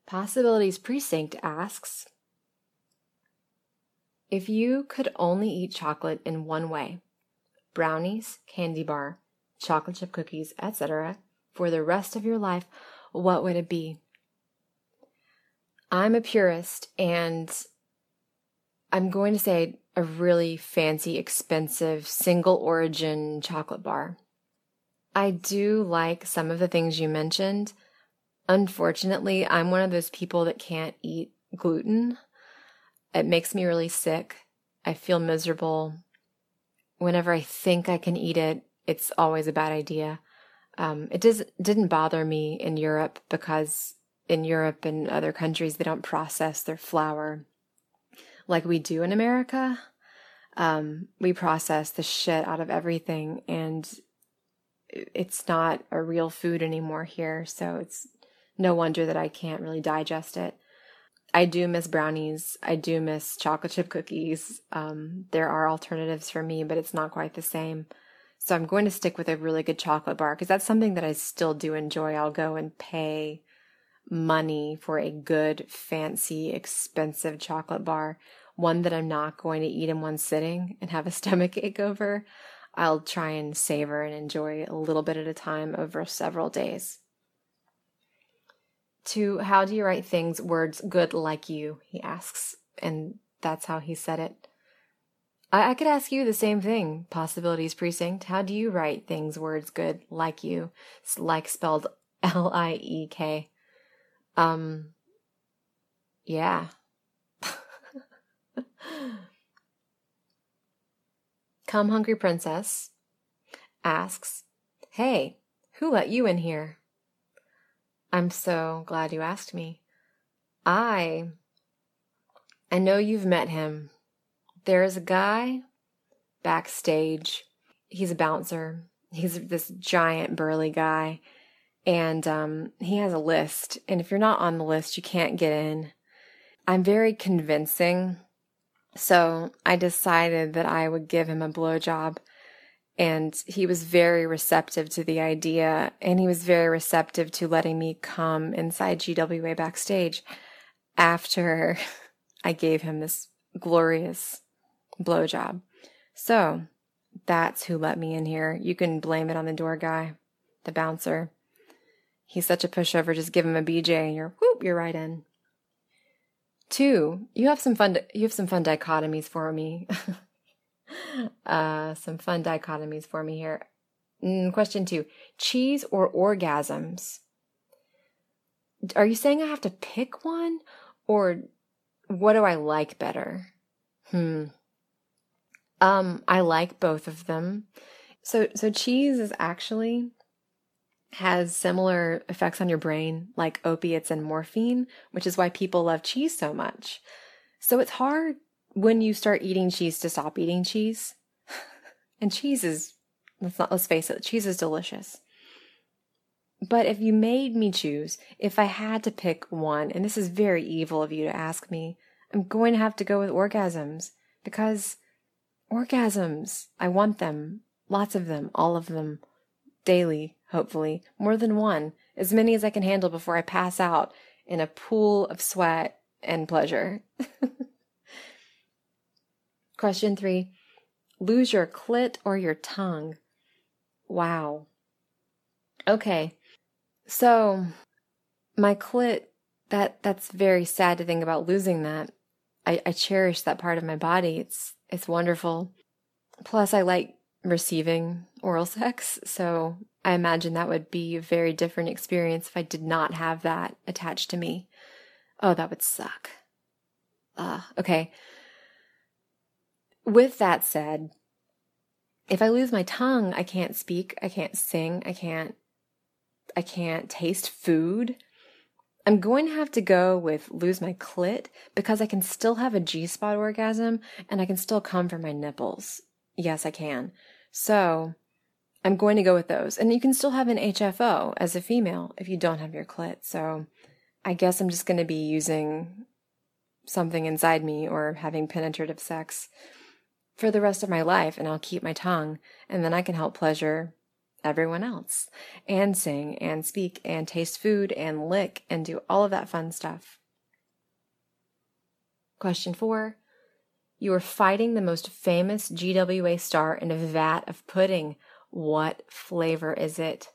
Possibilities Precinct asks, if you could only eat chocolate in one way, brownies, candy bar, chocolate chip cookies, etc., for the rest of your life, what would it be? I'm a purist, and I'm going to say a really fancy, expensive, single origin chocolate bar. I do like some of the things you mentioned. Unfortunately, I'm one of those people that can't eat gluten. It makes me really sick. I feel miserable. Whenever I think I can eat it, it's always a bad idea. It didn't bother me in Europe because in Europe and other countries, they don't process their flour like we do in America. We process the shit out of everything, and it's not a real food anymore here, so it's no wonder that I can't really digest it. I do miss brownies. I do miss chocolate chip cookies. There are alternatives for me, but it's not quite the same. So I'm going to stick with a really good chocolate bar because that's something that I still do enjoy. I'll go and pay money for a good, fancy, expensive chocolate bar, one that I'm not going to eat in one sitting and have a stomach ache over. I'll try and savor and enjoy a little bit at a time over several days. To how do you write things, words good like you, he asks, and that's how he said it. I could ask you the same thing, Possibilities Precinct. How do you write things, words good like you? It's like spelled L-I-E-K. Yeah. Come Hungry Princess asks, hey, who let you in here? I'm so glad you asked me. I know you've met him. There's a guy backstage. He's a bouncer. He's this giant burly guy. And he has a list. And if you're not on the list, you can't get in. I'm very convincing. So I decided that I would give him a blowjob. And he was very receptive to the idea. And he was very receptive to letting me come inside GWA backstage after I gave him this glorious blowjob. So that's who let me in here. You can blame it on the door guy, the bouncer. He's such a pushover. Just give him a BJ and you're right in. 2, you have some fun dichotomies for me. Some fun dichotomies for me here. Question 2, cheese or orgasms? Are you saying I have to pick one, or what do I like better? I like both of them. So cheese is actually has similar effects on your brain, like opiates and morphine, which is why people love cheese so much. So it's hard when you start eating cheese to stop eating cheese. And cheese is, let's face it, cheese is delicious. But if you made me choose, if I had to pick one, and this is very evil of you to ask me, I'm going to have to go with orgasms, because orgasms, I want them, lots of them, all of them, daily, hopefully, more than one, as many as I can handle before I pass out in a pool of sweat and pleasure. Question 3, lose your clit or your tongue? Wow. Okay, so my clit, that's very sad to think about losing that. I cherish that part of my body. It's wonderful. Plus, I like receiving oral sex, so I imagine that would be a very different experience if I did not have that attached to me. Oh, that would suck. Okay. With that said, if I lose my tongue, I can't speak, I can't sing, I can't taste food. I'm going to have to go with lose my clit because I can still have a G-spot orgasm and I can still come from my nipples. Yes, I can. So I'm going to go with those. And you can still have an HFO as a female if you don't have your clit. So I guess I'm just going to be using something inside me or having penetrative sex for the rest of my life, and I'll keep my tongue, and then I can help pleasure everyone else, and sing and speak and taste food and lick and do all of that fun stuff. Question 4. You are fighting the most famous GWA star in a vat of pudding. What flavor is it?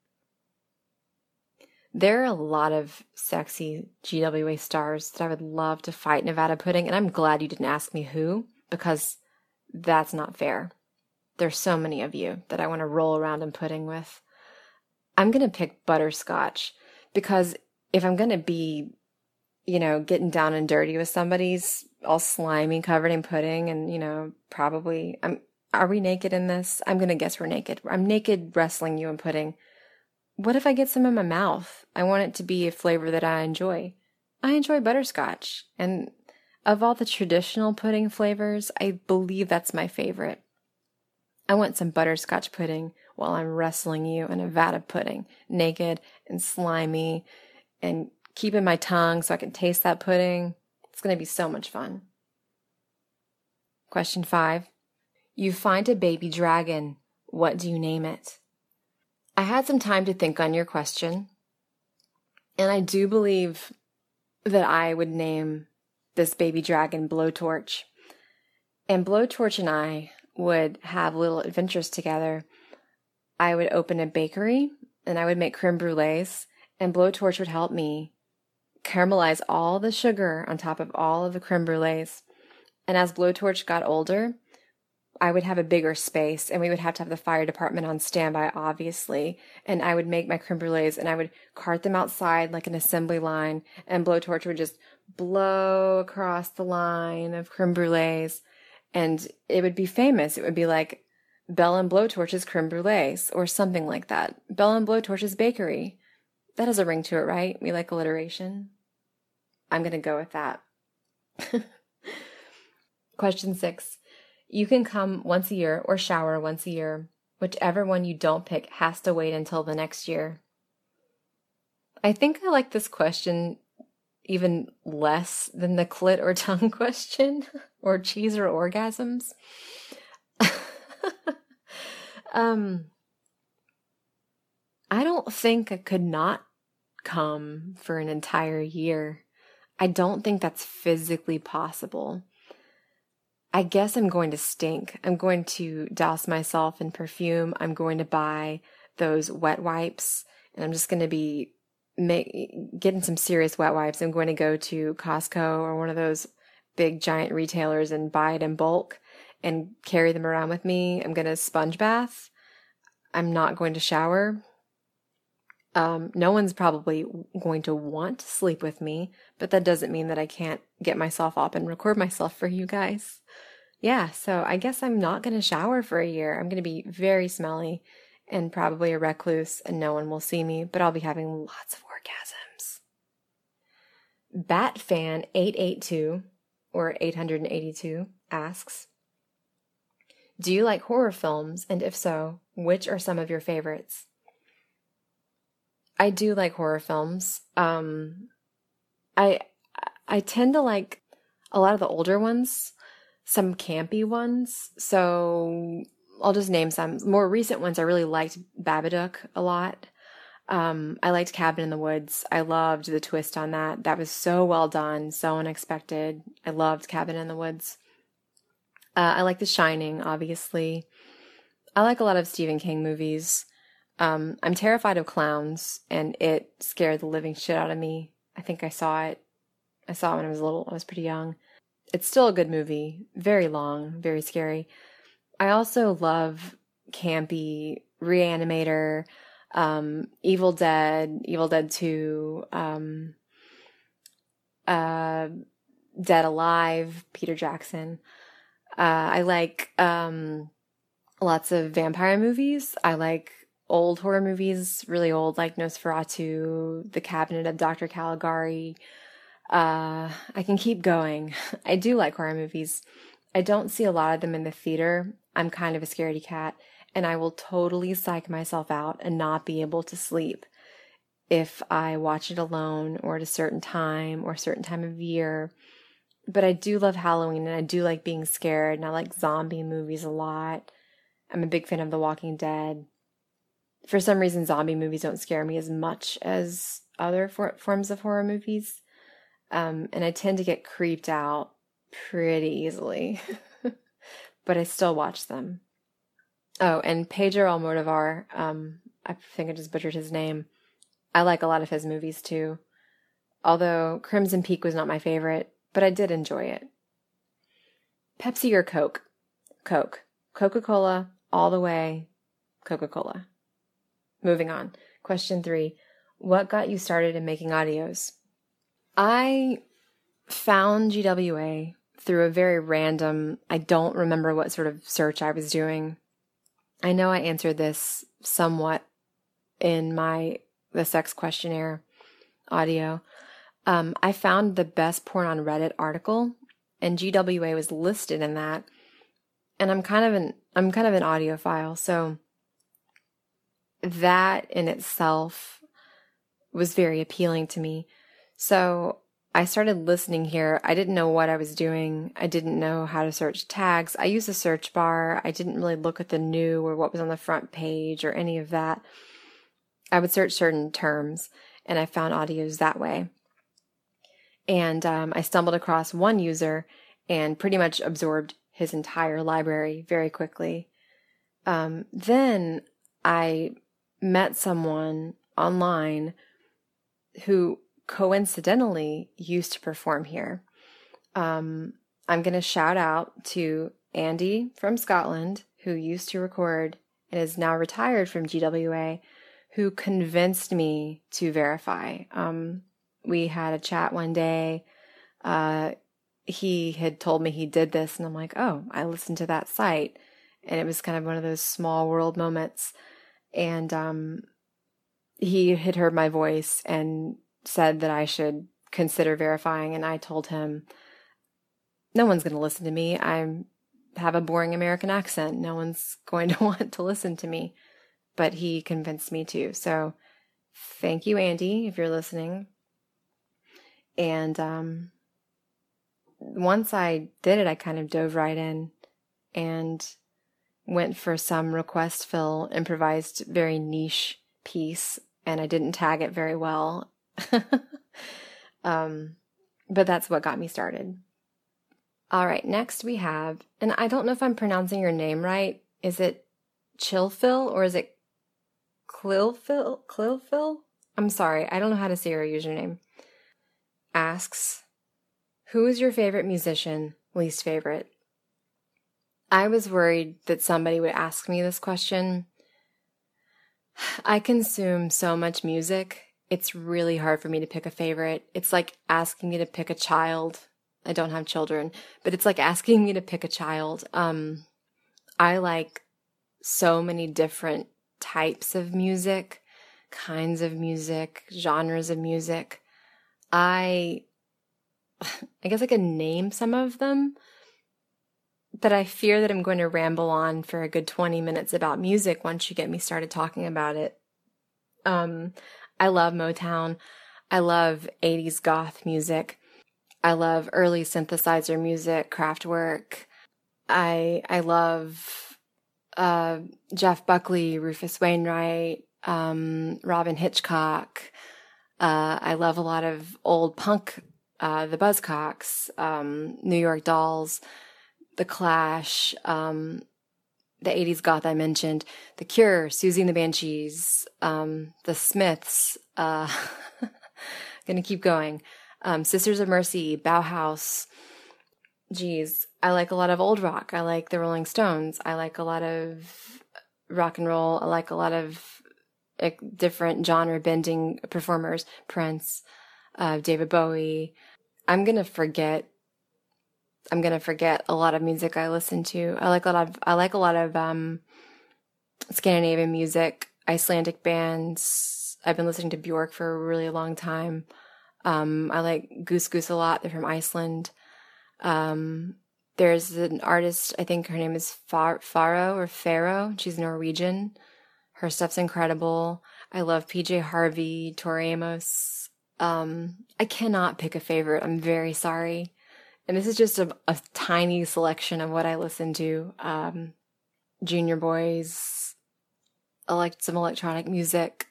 There are a lot of sexy GWA stars that I would love to fight in a vat of pudding, and I'm glad you didn't ask me who, because that's not fair. There's so many of you that I want to roll around in pudding with. I'm going to pick butterscotch, because if I'm going to be, getting down and dirty with somebody's all slimy, covered in pudding, and, probably, are we naked in this? I'm going to guess we're naked. I'm naked wrestling you in pudding. What if I get some in my mouth? I want it to be a flavor that I enjoy. I enjoy butterscotch, and of all the traditional pudding flavors, I believe that's my favorite. I want some butterscotch pudding while I'm wrestling you in a vat of pudding, naked and slimy, and keeping my tongue so I can taste that pudding. It's going to be so much fun. Question 5. You find a baby dragon. What do you name it? I had some time to think on your question, and I do believe that I would name this baby dragon Blowtorch. And Blowtorch and I would have little adventures together. I would open a bakery, and I would make creme brulees, and Blowtorch would help me caramelize all the sugar on top of all of the creme brulees. And as Blowtorch got older, I would have a bigger space, and we would have to have the fire department on standby, obviously. And I would make my creme brulees, and I would cart them outside like an assembly line, and Blowtorch would just blow across the line of creme brulees, and it would be famous. It would be like Belle and Blowtorch's creme brulees, or something like that. Belle and Blowtorch's bakery. That has a ring to it, right? We like alliteration. I'm going to go with that. Question 6. You can come once a year or shower once a year. Whichever one you don't pick has to wait until the next year. I think I like this question even less than the clit or tongue question, or cheese or orgasms. I don't think I could not come for an entire year. I don't think that's physically possible. I guess I'm going to stink. I'm going to douse myself in perfume. I'm going to buy those wet wipes, and I'm just going to be getting some serious wet wipes. I'm going to go to Costco or one of those big giant retailers and buy it in bulk and carry them around with me. I'm going to sponge bath. I'm not going to shower. No one's probably going to want to sleep with me, but that doesn't mean that I can't get myself up and record myself for you guys. Yeah, so I guess I'm not going to shower for a year. I'm going to be very smelly and probably a recluse, and no one will see me, but I'll be having lots of orgasms. Batfan882, or 882, asks, do you like horror films, and if so, which are some of your favorites? I do like horror films. I tend to like a lot of the older ones, some campy ones. So I'll just name some. More recent ones, I really liked Babadook a lot. I liked Cabin in the Woods. I loved the twist on that. That was so well done, so unexpected. I loved Cabin in the Woods. I like The Shining, obviously. I like a lot of Stephen King movies. I'm terrified of clowns, and it scared the living shit out of me. I think I saw it. I saw it when I was little. I was pretty young. It's still a good movie. Very long, very scary. I also love campy Reanimator, Evil Dead 2, Dead Alive, Peter Jackson. I like lots of vampire movies. I like old horror movies, really old, like Nosferatu, The Cabinet of Dr. Caligari. I can keep going. I do like horror movies. I don't see a lot of them in the theater. I'm kind of a scaredy cat, and I will totally psych myself out and not be able to sleep if I watch it alone or at a certain time or a certain time of year. But I do love Halloween, and I do like being scared, and I like zombie movies a lot. I'm a big fan of The Walking Dead. For some reason, zombie movies don't scare me as much as other forms of horror movies. And I tend to get creeped out pretty easily, but I still watch them. Oh, and Pedro Almodovar, I think I just butchered his name. I like a lot of his movies too. Although Crimson Peak was not my favorite, but I did enjoy it. Pepsi or Coke? Coke. Coca-Cola, all the way. Coca-Cola. Moving on. Question 3. What got you started in making audios? I found GWA through a very random, I don't remember what sort of search I was doing. I know I answered this somewhat in the sex questionnaire audio. I found the best porn on Reddit article, and GWA was listed in that. And I'm kind of an audiophile, so that in itself was very appealing to me. So I started listening here. I didn't know what I was doing. I didn't know how to search tags. I used a search bar. I didn't really look at the new or what was on the front page or any of that. I would search certain terms, and I found audios that way. And I stumbled across one user and pretty much absorbed his entire library very quickly. Then I met someone online who coincidentally used to perform here. I'm going to shout out to Andy from Scotland, who used to record and is now retired from GWA, who convinced me to verify. We had a chat one day. He had told me he did this, and I'm like, oh, I listened to that site. And it was kind of one of those small world moments. And he had heard my voice and said that I should consider verifying. And I told him, no one's going to listen to me. I have a boring American accent. No one's going to want to listen to me. But he convinced me to. So thank you, Andy, if you're listening. And once I did it, I kind of dove right in and went for some request fill, improvised, very niche piece, and I didn't tag it very well. But that's what got me started. All right, next we have, and I don't know if I'm pronouncing your name right. Is it Chillphil or is it Clilphil? I'm sorry, I don't know how to say your username. Asks, who is your favorite musician, least favorite? I was worried that somebody would ask me this question. I consume so much music. It's really hard for me to pick a favorite. It's like asking me to pick a child. I don't have children, but it's like asking me to pick a child. I like so many different types of music, kinds of music, genres of music. I guess I could name some of them, but I fear that I'm going to ramble on for a good 20 minutes about music once you get me started talking about it. I love Motown. I love 80s goth music. I love early synthesizer music, Kraftwerk. I love Jeff Buckley, Rufus Wainwright, Robin Hitchcock. I love a lot of old punk, the Buzzcocks, New York Dolls, The Clash, the 80s goth I mentioned, The Cure, Susie and the Banshees, The Smiths, gonna keep going, Sisters of Mercy, Bauhaus. Geez, I like a lot of old rock. I like the Rolling Stones. I like a lot of rock and roll. I like a lot of different genre bending performers, Prince, David Bowie. I'm gonna forget a lot of music I listen to. I like a lot of Scandinavian music, Icelandic bands. I've been listening to Bjork for a really long time. I like Goose Goose a lot. They're from Iceland. There's an artist, I think her name is Faro. She's Norwegian. Her stuff's incredible. I love PJ Harvey, Tori Amos. I cannot pick a favorite. I'm very sorry. And this is just a tiny selection of what I listen to. Junior Boys, some electronic music.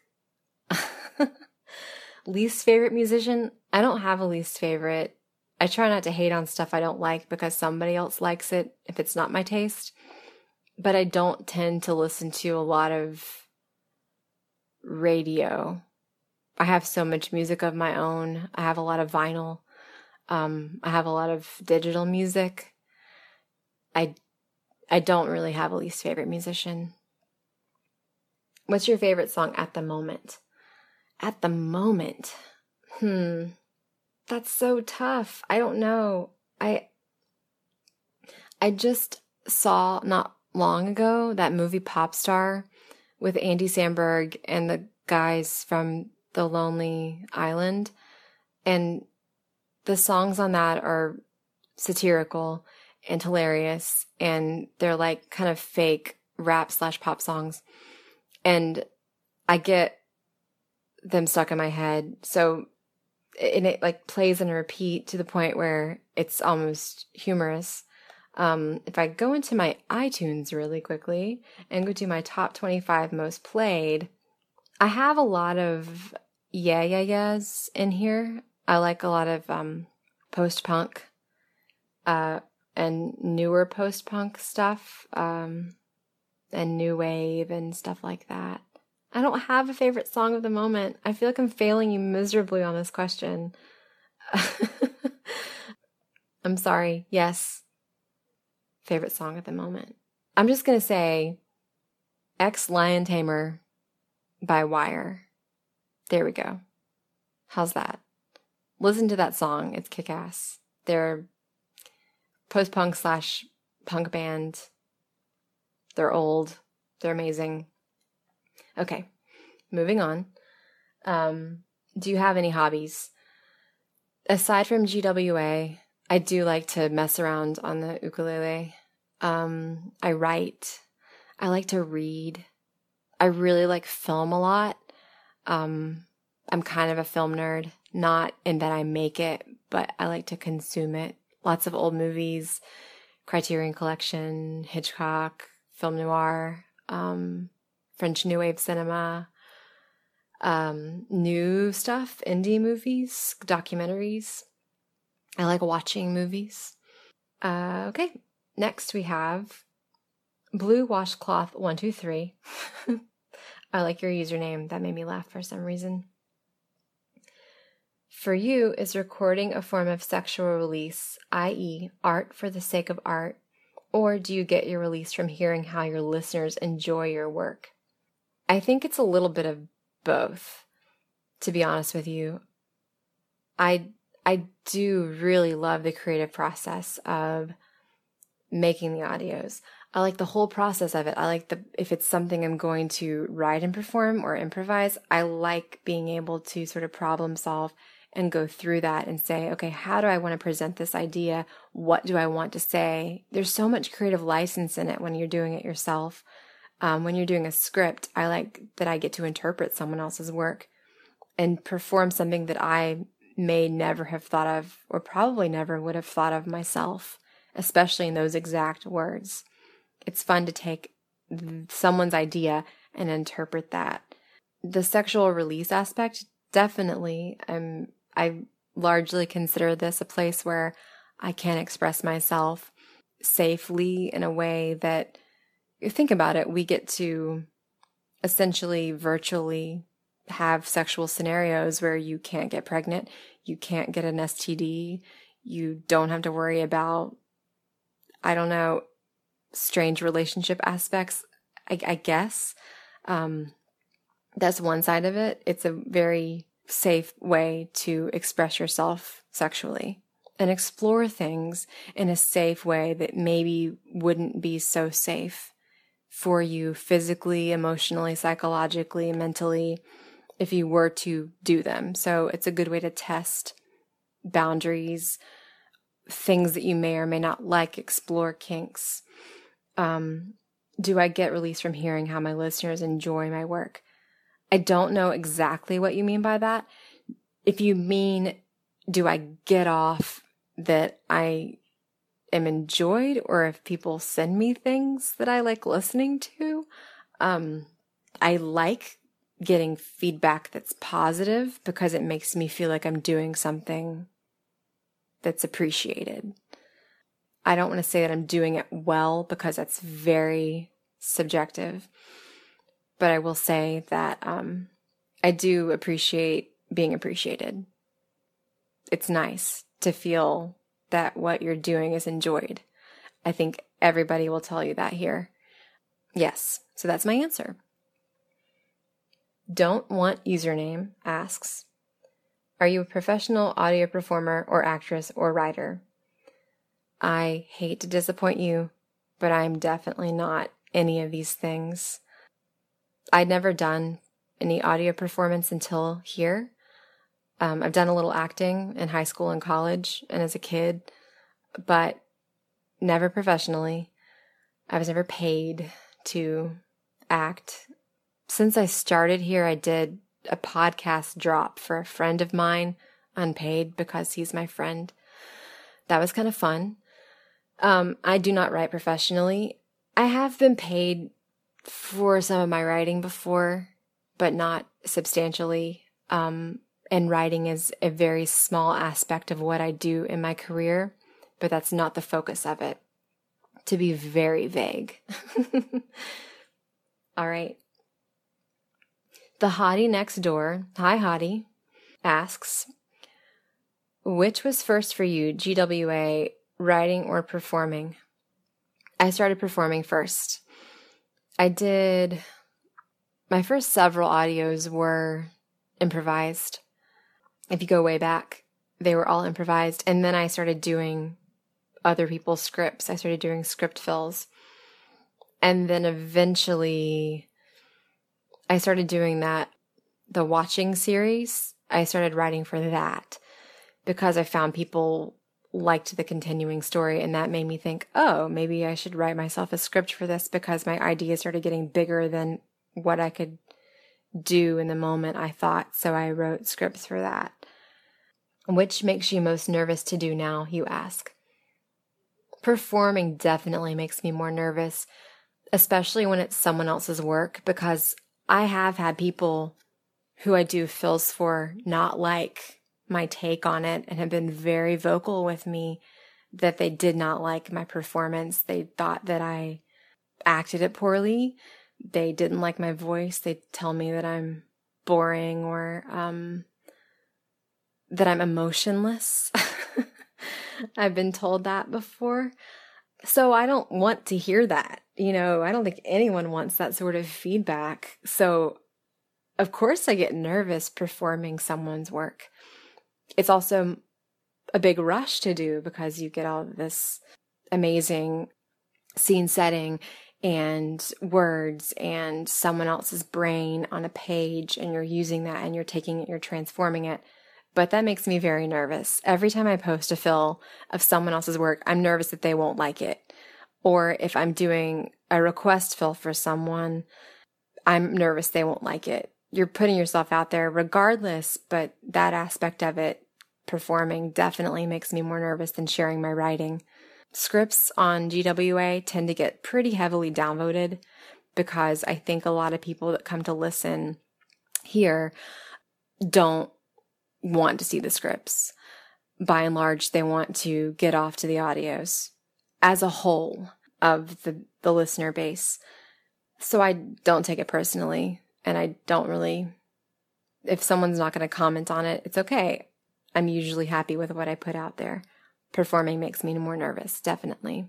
Least favorite musician? I don't have a least favorite. I try not to hate on stuff I don't like because somebody else likes it if it's not my taste. But I don't tend to listen to a lot of radio. I have so much music of my own. I have a lot of vinyl. I have a lot of digital music. I don't really have a least favorite musician. What's your favorite song at the moment? At the moment? That's so tough. I don't know. I just saw not long ago that movie Popstar with Andy Samberg and the guys from The Lonely Island. And the songs on that are satirical and hilarious. And they're like kind of fake rap/pop songs. And I get them stuck in my head. So, and it like plays in a repeat to the point where it's almost humorous. If I go into my iTunes really quickly and go to my top 25 most played, I have a lot of yeah yeahs in here. I like a lot of post-punk and newer post-punk stuff and new wave and stuff like that. I don't have a favorite song of the moment. I feel like I'm failing you miserably on this question. I'm sorry. Yes. Favorite song at the moment. I'm just going to say Ex-Lion Tamer by Wire. There we go. How's that? Listen to that song. It's kick-ass. They're post-punk/punk band. They're old. They're amazing. Okay, moving on. Do you have any hobbies? Aside from GWA, I do like to mess around on the ukulele. I write. I like to read. I really like film a lot. I'm kind of a film nerd, not in that I make it, but I like to consume it. Lots of old movies, Criterion Collection, Hitchcock, film noir, French New Wave cinema, new stuff, indie movies, documentaries. I like watching movies. Okay, next we have Blue Washcloth 123. I like your username. That made me laugh for some reason. For you, is recording a form of sexual release, i.e., art for the sake of art, or do you get your release from hearing how your listeners enjoy your work? I think it's a little bit of both, to be honest with you. I do really love the creative process of making the audios. I like the whole process of it. I like if it's something I'm going to write and perform or improvise, I like being able to sort of problem solve and go through that and say, okay, how do I want to present this idea? What do I want to say? There's so much creative license in it when you're doing it yourself. When you're doing a script, I like that I get to interpret someone else's work and perform something that I may never have thought of, or probably never would have thought of myself, especially in those exact words. It's fun to take someone's idea and interpret that. The sexual release aspect, definitely, I largely consider this a place where I can express myself safely in a way that, think about it, we get to essentially virtually have sexual scenarios where you can't get pregnant, you can't get an STD, you don't have to worry about, I don't know, strange relationship aspects, I guess. That's one side of it. It's a very safe way to express yourself sexually and explore things in a safe way that maybe wouldn't be so safe for you physically, emotionally, psychologically, mentally, if you were to do them. So it's a good way to test boundaries, things that you may or may not like, explore kinks. Do I get release from hearing how my listeners enjoy my work? I don't know exactly what you mean by that. If you mean, do I get off that I am enjoyed, or if people send me things that I like listening to, I like getting feedback that's positive because it makes me feel like I'm doing something that's appreciated. I don't want to say that I'm doing it well because that's very subjective, but I will say that I do appreciate being appreciated. It's nice to feel that what you're doing is enjoyed. I think everybody will tell you that here. Yes, so that's my answer. Don't want username asks, are you a professional audio performer or actress or writer? I hate to disappoint you, but I'm definitely not any of these things. I'd never done any audio performance until here. I've done a little acting in high school and college and as a kid, but never professionally. I was never paid to act. Since I started here, I did a podcast drop for a friend of mine, unpaid because he's my friend. That was kind of fun. I do not write professionally. I have been paid for some of my writing before, but not substantially. And writing is a very small aspect of what I do in my career, but that's not the focus of it, to be very vague. All right. The hottie next door, hi hottie, asks, which was first for you, GWA, writing or performing? I started performing first. My first several audios were improvised. If you go way back, they were all improvised. And then I started doing other people's scripts. I started doing script fills. And then eventually I started doing the watching series. I started writing for that because I found people liked the continuing story, and that made me think, oh, maybe I should write myself a script for this because my ideas started getting bigger than what I could do in the moment I thought. So I wrote scripts for that. Which makes you most nervous to do now, you ask? Performing definitely makes me more nervous, especially when it's someone else's work, because I have had people who I do fills for not like my take on it and have been very vocal with me that they did not like my performance. They thought that I acted it poorly. They didn't like my voice. They tell me that I'm boring or that I'm emotionless. I've been told that before. So I don't want to hear that. I don't think anyone wants that sort of feedback. So of course I get nervous performing someone's work. It's also a big rush to do because you get all this amazing scene setting and words and someone else's brain on a page, and you're using that and you're taking it, you're transforming it. But that makes me very nervous. Every time I post a fill of someone else's work, I'm nervous that they won't like it. Or if I'm doing a request fill for someone, I'm nervous they won't like it. You're putting yourself out there regardless, but that aspect of it, performing, definitely makes me more nervous than sharing my writing. Scripts on GWA tend to get pretty heavily downvoted because I think a lot of people that come to listen here don't want to see the scripts. By and large, they want to get off to the audios as a whole of the listener base. So I don't take it personally, and I don't really, if someone's not going to comment on it, it's okay. I'm usually happy with what I put out there. Performing makes me more nervous, definitely.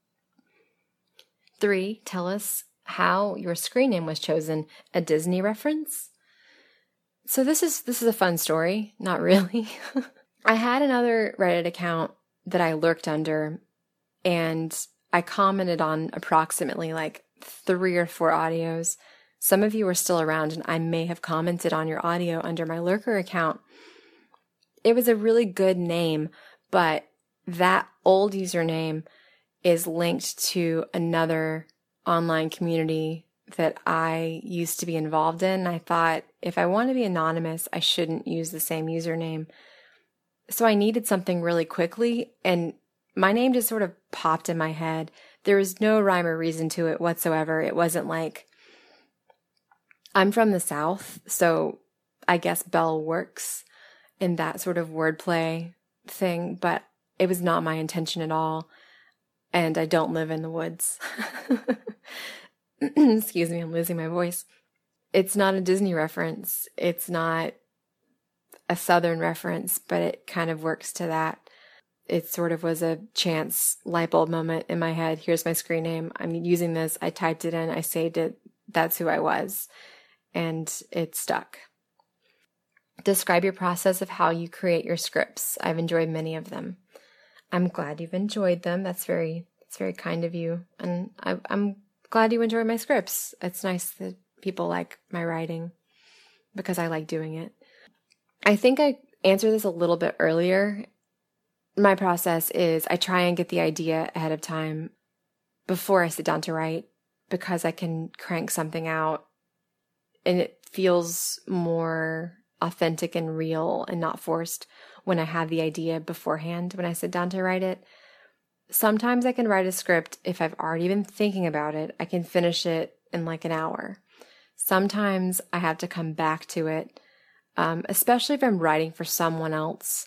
3, tell us how your screen name was chosen. A Disney reference? So this is a fun story. Not really. I had another Reddit account that I lurked under, and I commented on approximately like 3 or 4 audios. Some of you are still around, and I may have commented on your audio under my lurker account. It was a really good name, but that old username is linked to another online community that I used to be involved in. I thought if I want to be anonymous, I shouldn't use the same username. So I needed something really quickly, and my name just sort of popped in my head. There was no rhyme or reason to it whatsoever. It wasn't like I'm from the South, so I guess Belle works in that sort of wordplay thing, but it was not my intention at all. And I don't live in the woods. Excuse me, I'm losing my voice. It's not a Disney reference. It's not a Southern reference, but it kind of works to that. It sort of was a chance light bulb moment in my head. Here's my screen name. I'm using this. I typed it in. I saved it. That's who I was. And it stuck. Describe your process of how you create your scripts. I've enjoyed many of them. I'm glad you've enjoyed them. That's very kind of you. And I'm glad you enjoy my scripts. It's nice that people like my writing because I like doing it. I think I answered this a little bit earlier. My process is I try and get the idea ahead of time before I sit down to write because I can crank something out and it feels more authentic and real and not forced when I have the idea beforehand when I sit down to write it. Sometimes I can write a script if I've already been thinking about it. I can finish it in like an hour. Sometimes I have to come back to it, especially if I'm writing for someone else.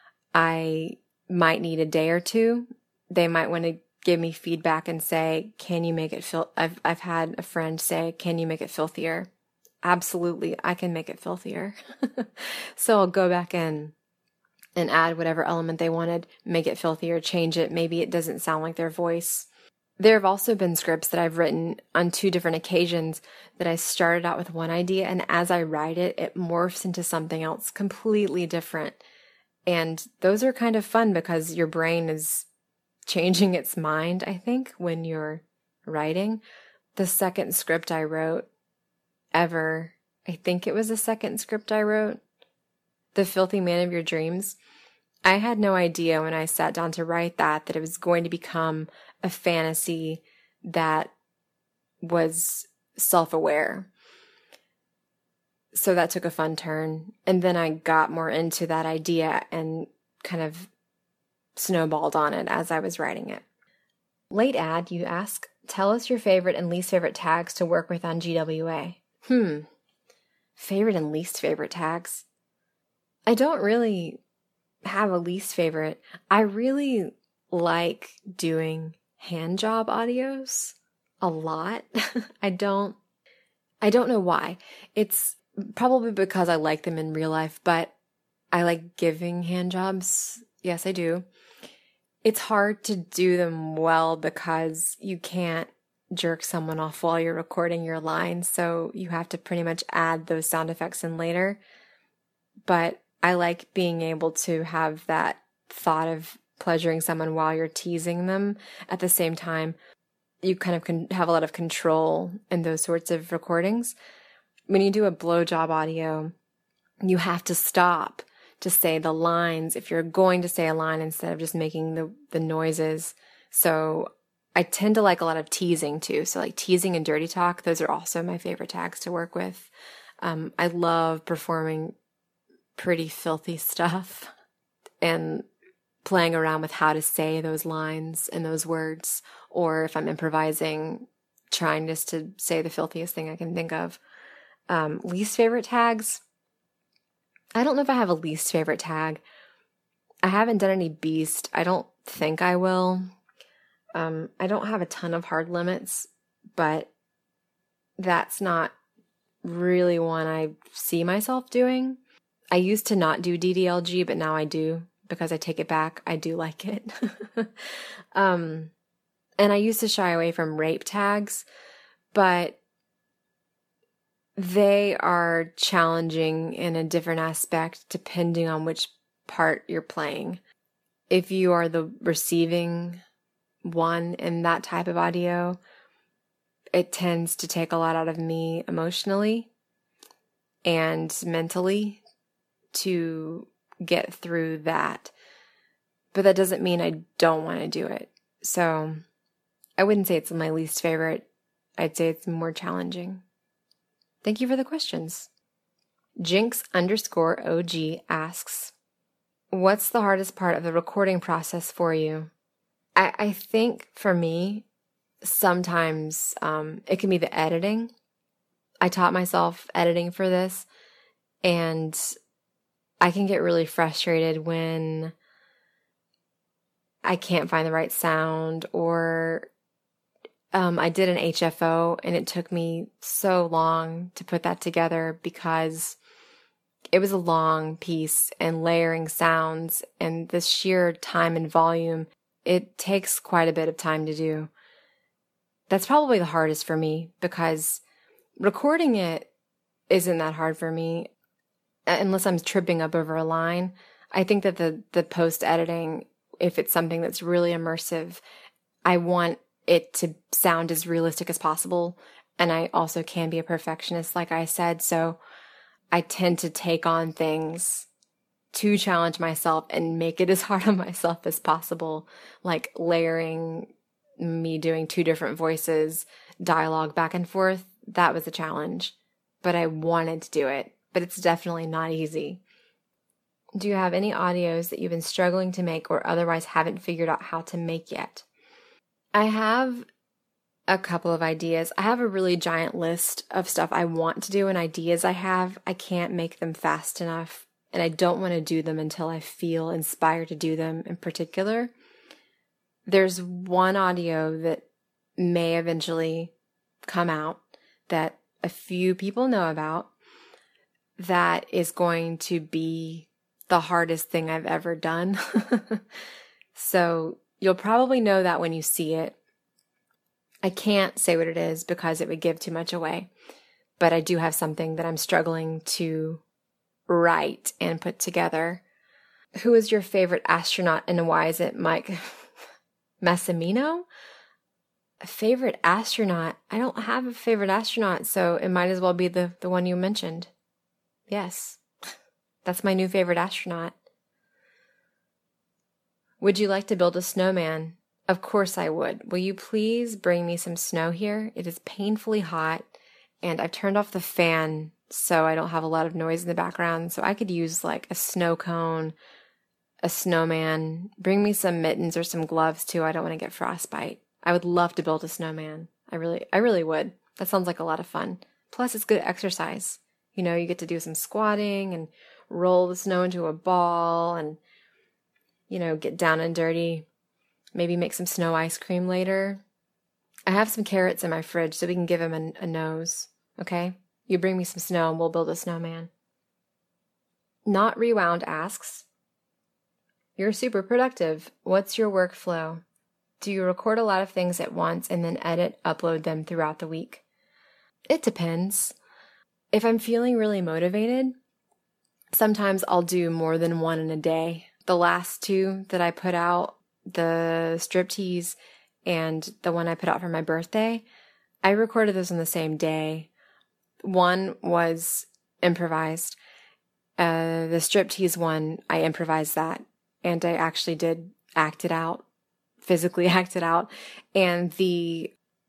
I might need a day or two. They might want to give me feedback and say, can you make it I've had a friend say, can you make it filthier? Absolutely, I can make it filthier. So I'll go back in and add whatever element they wanted, make it filthier, change it. Maybe it doesn't sound like their voice. There have also been scripts that I've written on 2 different occasions that I started out with one idea, and as I write it, it morphs into something else completely different. And those are kind of fun because your brain is changing its mind, I think, when you're writing. The second script I wrote ever, I think it was the second script I wrote, The Filthy Man of Your Dreams. I had no idea when I sat down to write that it was going to become a fantasy that was self-aware. So that took a fun turn. And then I got more into that idea and kind of snowballed on it as I was writing it. Late ad, you ask, tell us your favorite and least favorite tags to work with on GWA. Favorite and least favorite tags? I don't really have a least favorite. I really like doing hand job audios a lot. I don't know why. It's probably because I like them in real life, but I like giving hand jobs. Yes, I do. It's hard to do them well because you can't jerk someone off while you're recording your lines, so you have to pretty much add those sound effects in later. But I like being able to have that thought of pleasuring someone while you're teasing them. At the same time, you kind of can have a lot of control in those sorts of recordings. When you do a blowjob audio, you have to stop to say the lines if you're going to say a line instead of just making the noises. So I tend to like a lot of teasing too. So like teasing and dirty talk, those are also my favorite tags to work with. I love performing pretty filthy stuff and playing around with how to say those lines and those words, or if I'm improvising, trying just to say the filthiest thing I can think of. Least favorite tags? I don't know if I have a least favorite tag. I haven't done any beast. I don't think I will. I don't have a ton of hard limits, but that's not really one I see myself doing. I used to not do DDLG, but now I do because I take it back. I do like it. And I used to shy away from rape tags, but they are challenging in a different aspect depending on which part you're playing. If you are the receiving one in that type of audio, it tends to take a lot out of me emotionally and mentally to get through that. But that doesn't mean I don't want to do it. So I wouldn't say it's my least favorite. I'd say it's more challenging. Thank you for the questions. Jinx_OG asks, what's the hardest part of the recording process for you? I think for me, sometimes it can be the editing. I taught myself editing for this, and I can get really frustrated when I can't find the right sound, or I did an HFO and it took me so long to put that together because it was a long piece and layering sounds and the sheer time and volume, it takes quite a bit of time to do. That's probably the hardest for me because recording it isn't that hard for me unless I'm tripping up over a line. I think that the post editing, if it's something that's really immersive, I want it to sound as realistic as possible. And I also can be a perfectionist, like I said. So I tend to take on things to challenge myself and make it as hard on myself as possible, like layering me doing 2 different voices, dialogue back and forth. That was a challenge, but I wanted to do it, but it's definitely not easy. Do you have any audios that you've been struggling to make or otherwise haven't figured out how to make yet? I have a couple of ideas. I have a really giant list of stuff I want to do and ideas I have. I can't make them fast enough, and I don't want to do them until I feel inspired to do them in particular. There's one audio that may eventually come out that a few people know about that is going to be the hardest thing I've ever done. So you'll probably know that when you see it. I can't say what it is because it would give too much away, but I do have something that I'm struggling to write and put together. Who is your favorite astronaut and why is it Mike Massimino? A favorite astronaut? I don't have a favorite astronaut, so it might as well be the one you mentioned. Yes, that's my new favorite astronaut. Would you like to build a snowman? Of course I would. Will you please bring me some snow here? It is painfully hot, and I've turned off the fan so I don't have a lot of noise in the background, so I could use like a snow cone, a snowman. Bring me some mittens or some gloves too. I don't want to get frostbite. I would love to build a snowman. I really would. That sounds like a lot of fun. Plus, it's good exercise. You know, you get to do some squatting and roll the snow into a ball and, you know, get down and dirty. Maybe make some snow ice cream later. I have some carrots in my fridge so we can give him a nose, okay? You bring me some snow and we'll build a snowman. Not Rewound asks, you're super productive. What's your workflow? Do you record a lot of things at once and then upload them throughout the week? It depends. If I'm feeling really motivated, sometimes I'll do more than one in a day. The last 2 that I put out, the striptease and the one I put out for my birthday, I recorded those on the same day. One was improvised. The striptease one, I improvised that, and I actually did act it out, physically act it out. And the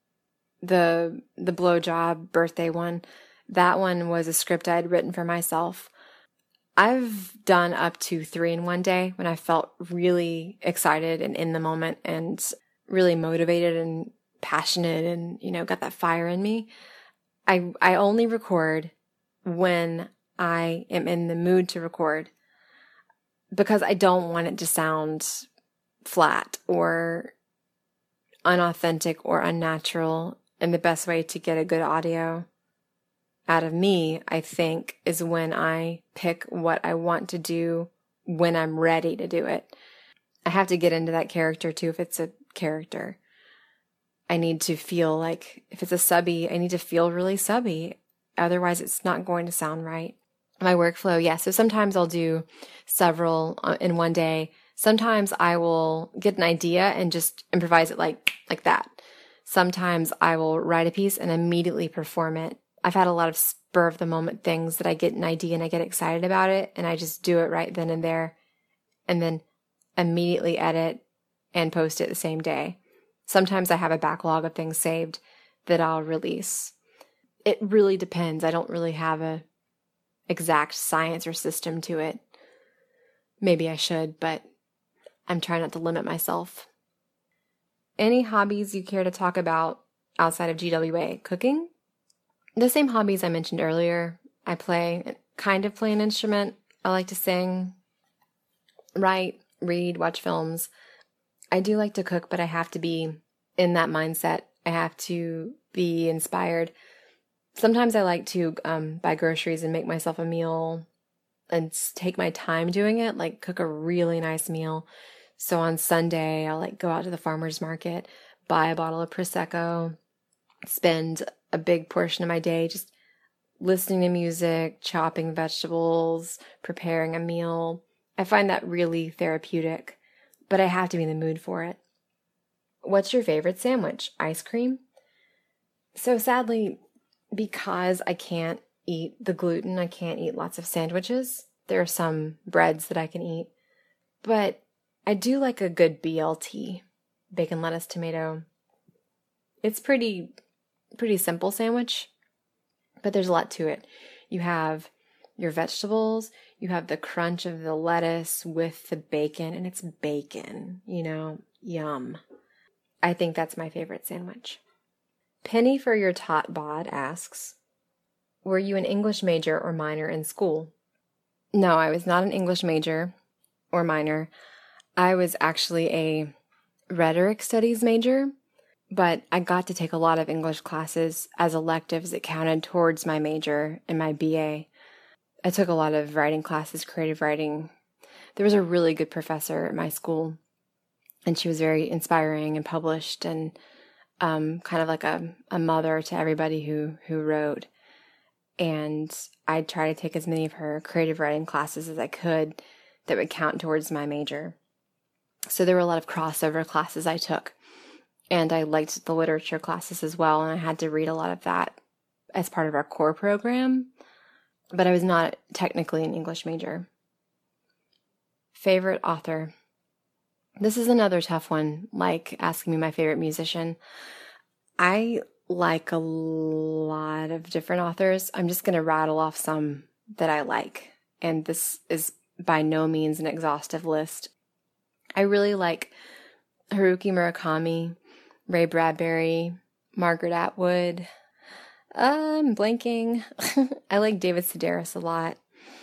blowjob birthday one, that one was a script I had written for myself. I've done up to 3 in one day when I felt really excited and in the moment and really motivated and passionate and, you know, got that fire in me. I only record when I am in the mood to record because I don't want it to sound flat or unauthentic or unnatural. And the best way to get a good audio out of me, I think, is when I pick what I want to do when I'm ready to do it. I have to get into that character too if it's a character. I need to feel like, if it's a subby, I need to feel really subby. Otherwise, it's not going to sound right. My workflow, yeah. So sometimes I'll do several in one day. Sometimes I will get an idea and just improvise it like that. Sometimes I will write a piece and immediately perform it. I've had a lot of spur of the moment things that I get an idea and I get excited about it and I just do it right then and there and then immediately edit and post it the same day. Sometimes I have a backlog of things saved that I'll release. It really depends. I don't really have a exact science or system to it. Maybe I should, but I'm trying not to limit myself. Any hobbies you care to talk about outside of GWA? Cooking? The same hobbies I mentioned earlier. I kind of play an instrument. I like to sing, write, read, watch films. I do like to cook, but I have to be in that mindset. I have to be inspired. Sometimes I like to buy groceries and make myself a meal and take my time doing it, like cook a really nice meal. So on Sunday, I'll like go out to the farmer's market, buy a bottle of Prosecco, spend a big portion of my day just listening to music, chopping vegetables, preparing a meal. I find that really therapeutic, but I have to be in the mood for it. What's your favorite sandwich? Ice cream? So sadly, because I can't eat the gluten, I can't eat lots of sandwiches. There are some breads that I can eat, but I do like a good BLT, bacon, lettuce, tomato. It's pretty simple sandwich, but there's a lot to it. You have your vegetables, you have the crunch of the lettuce with the bacon, and it's bacon, yum. I think that's my favorite sandwich. Penny for your tot bod asks, were you an English major or minor in school? No, I was not an English major or minor. I was actually a rhetoric studies major, but I got to take a lot of English classes as electives that counted towards my major in my BA. I took a lot of writing classes, creative writing. There was a really good professor at my school, and she was very inspiring and published and kind of like a mother to everybody who wrote. And I tried to take as many of her creative writing classes as I could that would count towards my major. So there were a lot of crossover classes I took. And I liked the literature classes as well, and I had to read a lot of that as part of our core program. But I was not technically an English major. Favorite author? This is another tough one, like asking me my favorite musician. I like a lot of different authors. I'm just going to rattle off some that I like. And this is by no means an exhaustive list. I really like Haruki Murakami, Ray Bradbury, Margaret Atwood. I'm blanking. I like David Sedaris a lot.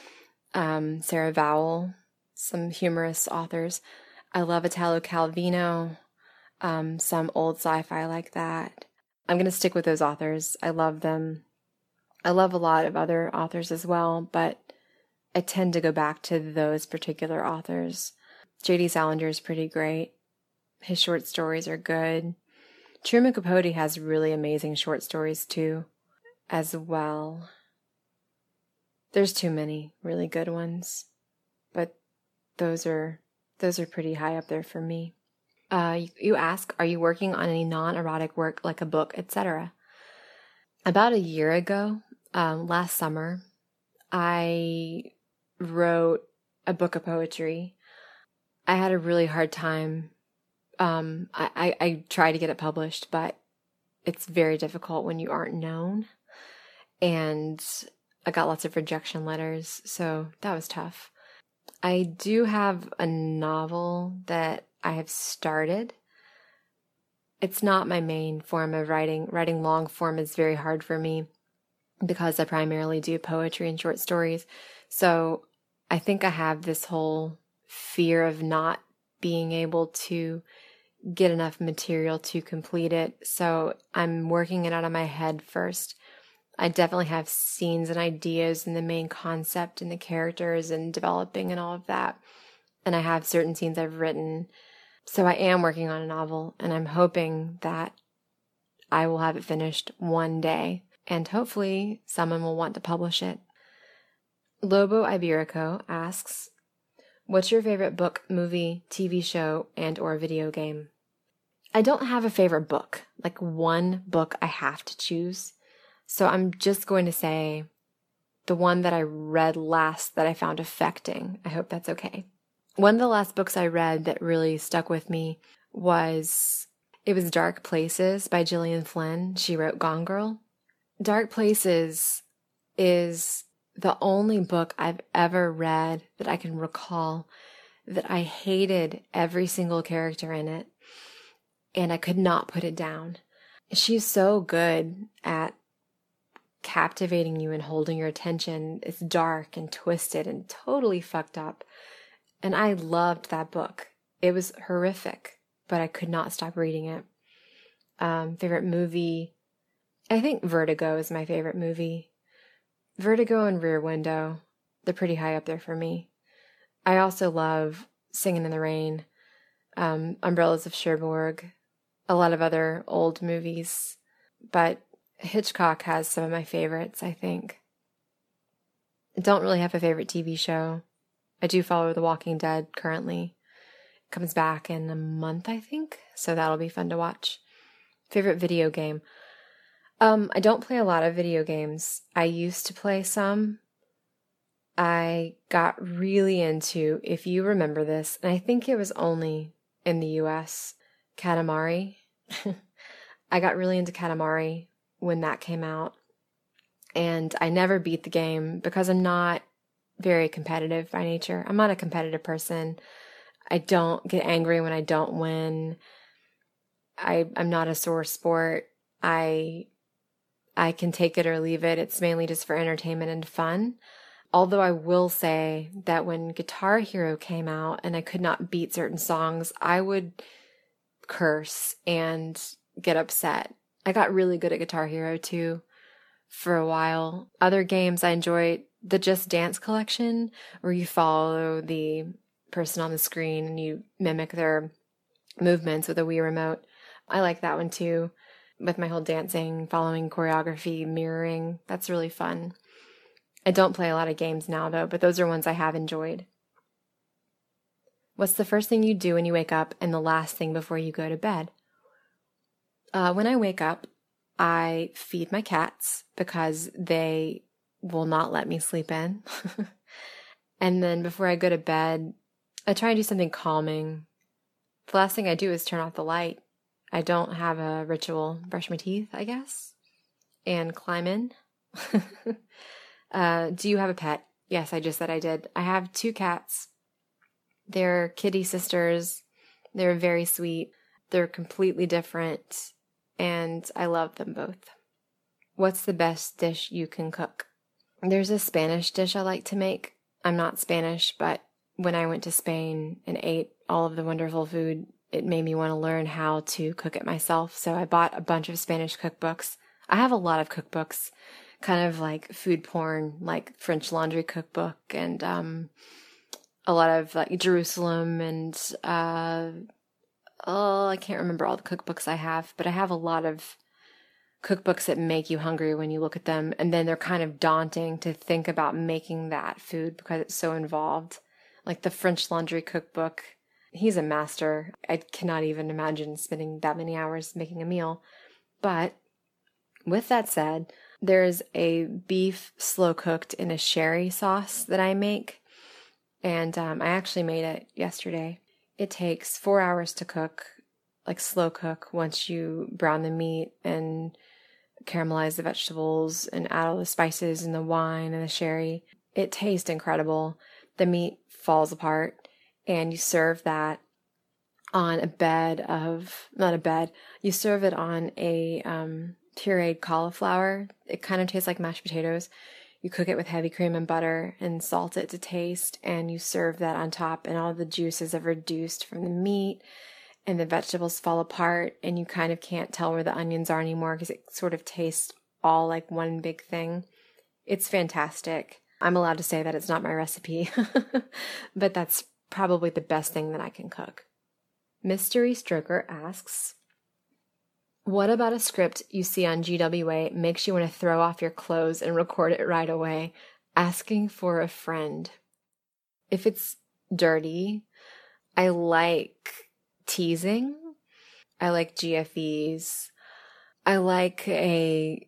Sarah Vowell, some humorous authors. I love Italo Calvino, some old sci-fi like that. I'm going to stick with those authors. I love them. I love a lot of other authors as well, but I tend to go back to those particular authors. J.D. Salinger is pretty great. His short stories are good. Truman Capote has really amazing short stories too, as well. There's too many really good ones, but those are pretty high up there for me. You ask, are you working on any non-erotic work like a book, etc.? About a year ago, last summer, I wrote a book of poetry. I had a really hard time. I tried to get it published, but it's very difficult when you aren't known. And I got lots of rejection letters, so that was tough. I do have a novel that I have started. It's not my main form of writing. Writing long form is very hard for me because I primarily do poetry and short stories. So I think I have this whole fear of not being able to get enough material to complete it. So I'm working it out of my head first. I definitely have scenes and ideas and the main concept and the characters and developing and all of that. And I have certain scenes I've written. So I am working on a novel, and I'm hoping that I will have it finished one day, and hopefully someone will want to publish it. Lobo Iberico asks, what's your favorite book, movie, TV show, and or video game? I don't have a favorite book, like one book I have to choose. So I'm just going to say the one that I read last that I found affecting. I hope that's okay. One of the last books I read that really stuck with me was Dark Places by Gillian Flynn. She wrote Gone Girl. Dark Places is the only book I've ever read that I can recall that I hated every single character in it, and I could not put it down. She's so good at captivating you and holding your attention. It's dark and twisted and totally fucked up. And I loved that book. It was horrific, but I could not stop reading it. Favorite movie? I think Vertigo is my favorite movie. Vertigo and Rear Window, they're pretty high up there for me. I also love Singing in the Rain, Umbrellas of Cherbourg, a lot of other old movies, but Hitchcock has some of my favorites, I think. I don't really have a favorite TV show. I do follow The Walking Dead currently. It comes back in a month, I think, so that'll be fun to watch. Favorite video game? I don't play a lot of video games. I used to play some. I got really into, if you remember this, and I think it was only in the US, Katamari. I got really into Katamari when that came out, and I never beat the game because I'm not very competitive by nature. I'm not a competitive person. I don't get angry when I don't win. I'm not a sore sport. I can take it or leave it. It's mainly just for entertainment and fun. Although I will say that when Guitar Hero came out and I could not beat certain songs, I would curse and get upset. I got really good at Guitar Hero too for a while. Other games I enjoyed, the Just Dance collection, where you follow the person on the screen and you mimic their movements with a Wii remote. I like that one too, with my whole dancing, following choreography, mirroring. That's really fun. I don't play a lot of games now though, but those are ones I have enjoyed. What's the first thing you do when you wake up and the last thing before you go to bed? When I wake up, I feed my cats because they will not let me sleep in. And then before I go to bed, I try and do something calming. The last thing I do is turn off the light. I don't have a ritual. Brush my teeth, I guess, and climb in. Do you have a pet? Yes, I just said I did. I have 2 cats. They're kitty sisters. They're very sweet. They're completely different, and I love them both. What's the best dish you can cook? There's a Spanish dish I like to make. I'm not Spanish, but when I went to Spain and ate all of the wonderful food, it made me want to learn how to cook it myself. So I bought a bunch of Spanish cookbooks. I have a lot of cookbooks, kind of like food porn, like French Laundry cookbook, and a lot of like Jerusalem, and I can't remember all the cookbooks I have, but I have a lot of cookbooks that make you hungry when you look at them, and then they're kind of daunting to think about making that food because it's so involved. Like the French Laundry cookbook, he's a master. I cannot even imagine spending that many hours making a meal. But with that said, there's a beef slow cooked in a sherry sauce that I make, and I actually made it yesterday. It takes 4 hours to cook, like slow cook, once you brown the meat and caramelize the vegetables and add all the spices and the wine and the sherry. It tastes incredible. The meat falls apart, and you serve that on a bed of, not a bed, you serve it on a pureed cauliflower. It kind of tastes like mashed potatoes. You cook it with heavy cream and butter and salt it to taste, and you serve that on top, and all the juices have reduced from the meat, and the vegetables fall apart, and you kind of can't tell where the onions are anymore because it sort of tastes all like one big thing. It's fantastic. I'm allowed to say that it's not my recipe, but that's probably the best thing that I can cook. Mystery Stroker asks, what about a script you see on GWA makes you want to throw off your clothes and record it right away? Asking for a friend. If it's dirty, I like teasing. I like GFEs. I like a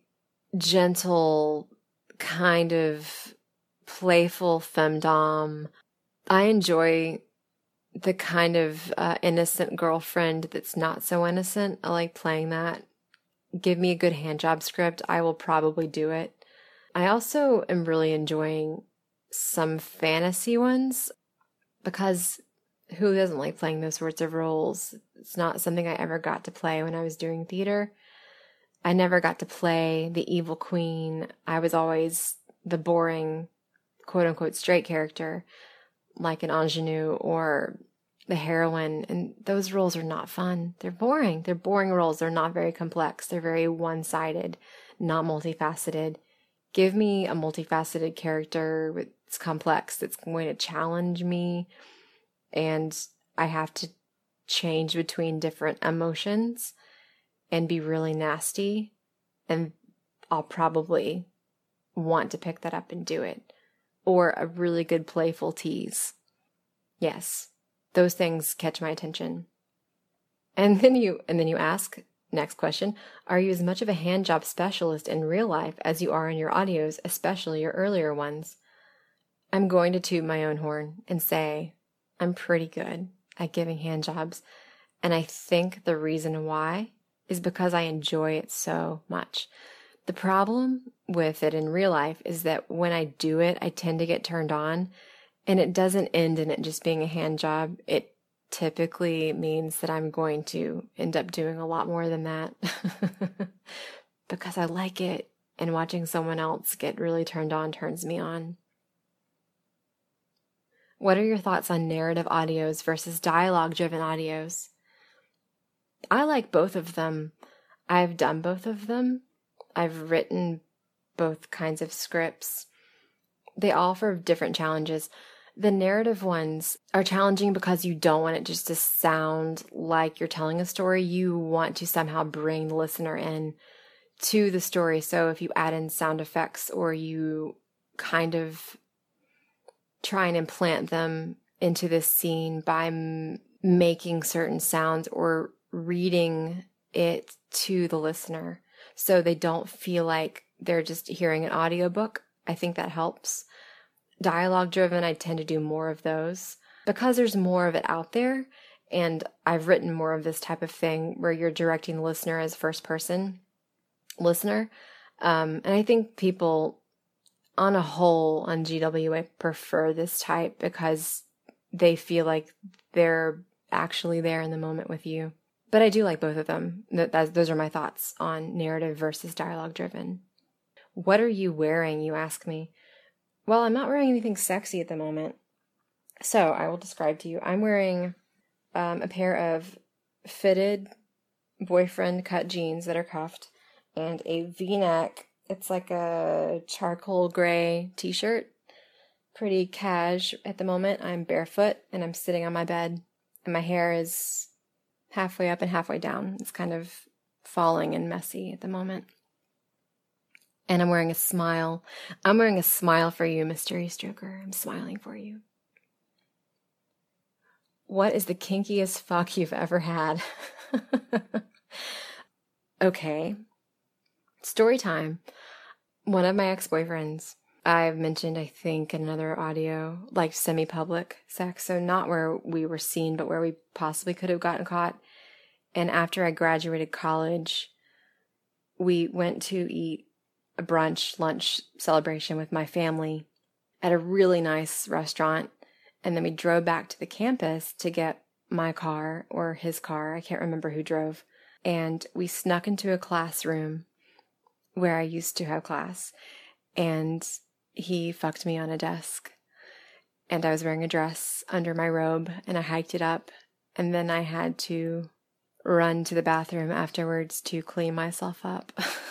gentle, kind of playful femdom. I enjoy the kind of innocent girlfriend that's not so innocent. I like playing that. Give me a good handjob script, I will probably do it. I also am really enjoying some fantasy ones because who doesn't like playing those sorts of roles? It's not something I ever got to play when I was doing theater. I never got to play the evil queen. I was always the boring, quote unquote, straight character, like an ingenue or the heroine. And those roles are not fun. They're boring. They're boring roles. They're not very complex. They're very one-sided, not multifaceted. Give me a multifaceted character that's complex, that's going to challenge me, and I have to change between different emotions and be really nasty, and I'll probably want to pick that up and do it. Or a really good playful tease. Yes, those things catch my attention. And then you ask, next question, are you as much of a hand job specialist in real life as you are in your audios, especially your earlier ones? I'm going to toot my own horn and say I'm pretty good at giving hand jobs. And I think the reason why is because I enjoy it so much. The problem with it in real life is that when I do it, I tend to get turned on, and it doesn't end in it just being a hand job. It typically means that I'm going to end up doing a lot more than that because I like it, and watching someone else get really turned on turns me on. What are your thoughts on narrative audios versus dialogue-driven audios? I like both of them. I've done both of them. I've written both kinds of scripts. They offer different challenges. The narrative ones are challenging because you don't want it just to sound like you're telling a story. You want to somehow bring the listener in to the story. So if you add in sound effects or you kind of try and implant them into this scene by making certain sounds or reading it to the listener so they don't feel like they're just hearing an audiobook, I think that helps. Dialogue driven, I tend to do more of those because there's more of it out there, and I've written more of this type of thing where you're directing the listener as first person listener. And I think people on a whole on GWA prefer this type because they feel like they're actually there in the moment with you. But I do like both of them. Those are my thoughts on narrative versus dialogue driven. What are you wearing, you ask me? Well, I'm not wearing anything sexy at the moment. So I will describe to you. I'm wearing a pair of fitted boyfriend cut jeans that are cuffed and a V-neck. It's like a charcoal gray t-shirt. Pretty cash at the moment. I'm barefoot and I'm sitting on my bed and my hair is halfway up and halfway down. It's kind of falling and messy at the moment. And I'm wearing a smile. I'm wearing a smile for you, Mystery Stroker. I'm smiling for you. What is the kinkiest fuck you've ever had? Okay. Story time. One of my ex-boyfriends, I've mentioned, I think, in another audio, like semi-public sex. So not where we were seen, but where we possibly could have gotten caught. And after I graduated college, we went to eat a brunch, lunch celebration with my family at a really nice restaurant. And then we drove back to the campus to get my car or his car. I can't remember who drove. And we snuck into a classroom where I used to have class. And he fucked me on a desk. And I was wearing a dress under my robe and I hiked it up. And then I had to run to the bathroom afterwards to clean myself up.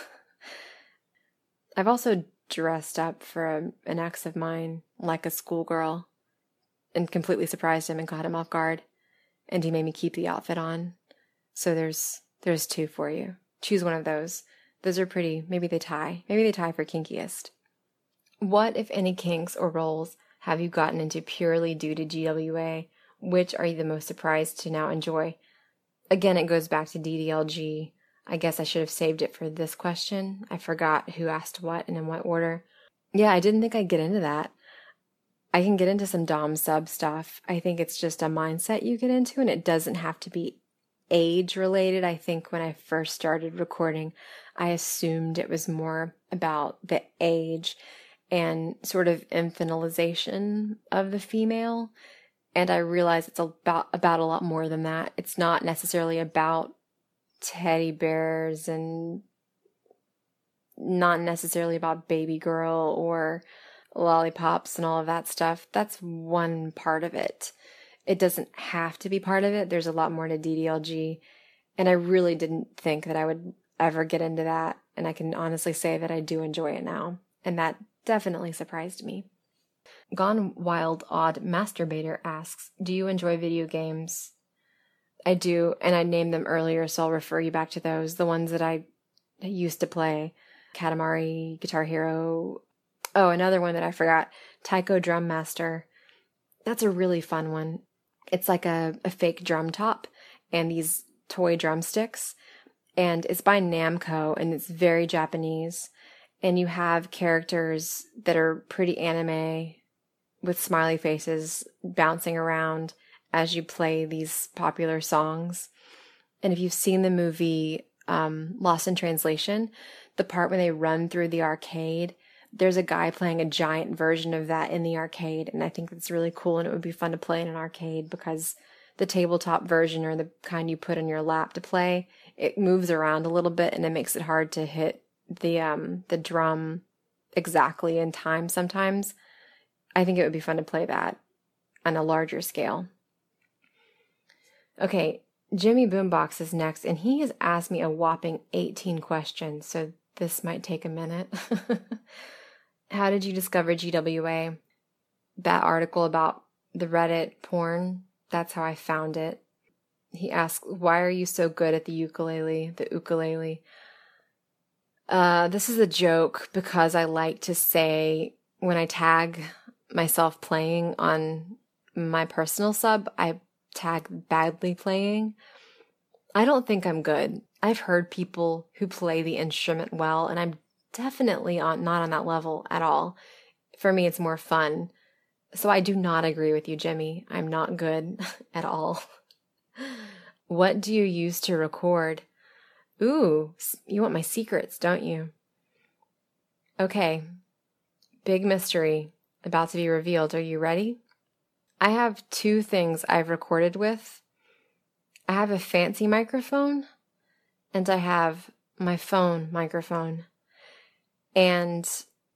I've also dressed up for an ex of mine like a schoolgirl and completely surprised him and caught him off guard. And he made me keep the outfit on. So there's two for you. Choose one of those. Those are pretty. Maybe they tie. Maybe they tie for kinkiest. What, if any, kinks or roles have you gotten into purely due to GWA? Which are you the most surprised to now enjoy? Again, it goes back to DDLG. I guess I should have saved it for this question. I forgot who asked what and in what order. Yeah, I didn't think I'd get into that. I can get into some dom sub stuff. I think it's just a mindset you get into, and it doesn't have to be age related. I think when I first started recording, I assumed it was more about the age and sort of infantilization of the female. And I realize it's about a lot more than that. It's not necessarily about teddy bears and not necessarily about baby girl or lollipops and all of that stuff. That's one part of it. It doesn't have to be part of it. There's a lot more to DDLG, and I really didn't think that I would ever get into that, and I can honestly say that I do enjoy it now, and that definitely surprised me. Gone Wild Odd Masturbator asks, do you enjoy video games? I do, and I named them earlier, so I'll refer you back to those. The ones that I used to play: Katamari, Guitar Hero. Oh, another one that I forgot, Taiko Drum Master. That's a really fun one. It's like a fake drum top and these toy drumsticks, and it's by Namco, and it's very Japanese, and you have characters that are pretty anime with smiley faces bouncing around as you play these popular songs. And if you've seen the movie Lost in Translation, the part when they run through the arcade, there's a guy playing a giant version of that in the arcade, and I think that's really cool, and it would be fun to play in an arcade because the tabletop version, or the kind you put on your lap to play, it moves around a little bit, and it makes it hard to hit the drum exactly in time sometimes. I think it would be fun to play that on a larger scale. Okay, Jimmy Boombox is next, and he has asked me a whopping 18 questions, so this might take a minute. How did you discover GWA? That article about the Reddit porn, that's how I found it. He asked, why are you so good at the ukulele? This is a joke because I like to say, when I tag myself playing on my personal sub, I tag badly playing. I don't think I'm good. I've heard people who play the instrument well, and I'm definitely not on that level at all. For me, it's more fun. So I do not agree with you, Jimmy. I'm not good at all. What do you use to record? Ooh, you want my secrets, don't you? Okay, big mystery about to be revealed. Are you ready? I have two things I've recorded with. I have a fancy microphone, and I have my phone microphone. And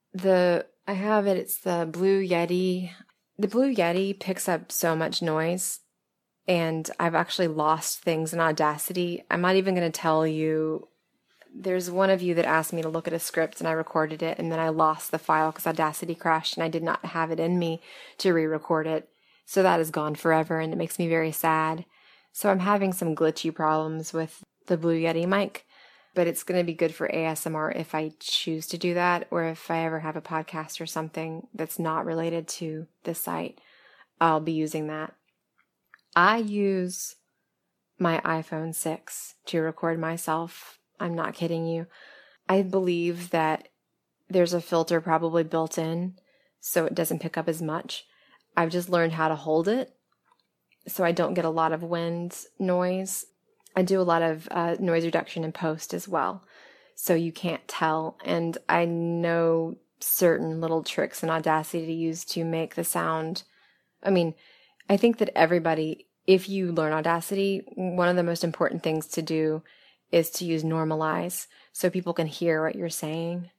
it's the Blue Yeti. The Blue Yeti picks up so much noise, and I've actually lost things in Audacity. I'm not even going to tell you. There's one of you that asked me to look at a script, and I recorded it, and then I lost the file because Audacity crashed, and I did not have it in me to re-record it. So that is gone forever, and it makes me very sad. So I'm having some glitchy problems with the Blue Yeti mic, but it's going to be good for ASMR if I choose to do that, or if I ever have a podcast or something that's not related to this site, I'll be using that. I use my iPhone 6 to record myself. I'm not kidding you. I believe that there's a filter probably built in, so it doesn't pick up as much. I've just learned how to hold it, so I don't get a lot of wind noise. I do a lot of noise reduction in post as well, so you can't tell. And I know certain little tricks in Audacity to use to make the sound. I mean, I think that everybody, if you learn Audacity, one of the most important things to do is to use normalize so people can hear what you're saying.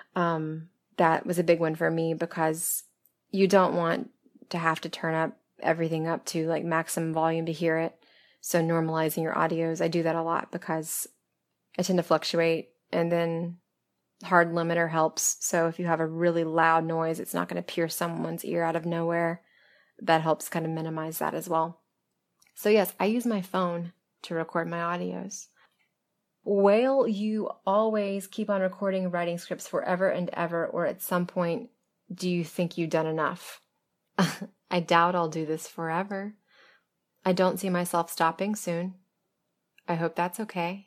That was a big one for me because you don't want to have to turn everything up to like maximum volume to hear it. So normalizing your audios, I do that a lot because I tend to fluctuate, and then hard limiter helps. So if you have a really loud noise, it's not going to pierce someone's ear out of nowhere. That helps kind of minimize that as well. So yes, I use my phone to record my audios. Will you always keep on recording and writing scripts forever and ever, or at some point, do you think you've done enough? I doubt I'll do this forever. I don't see myself stopping soon. I hope that's okay.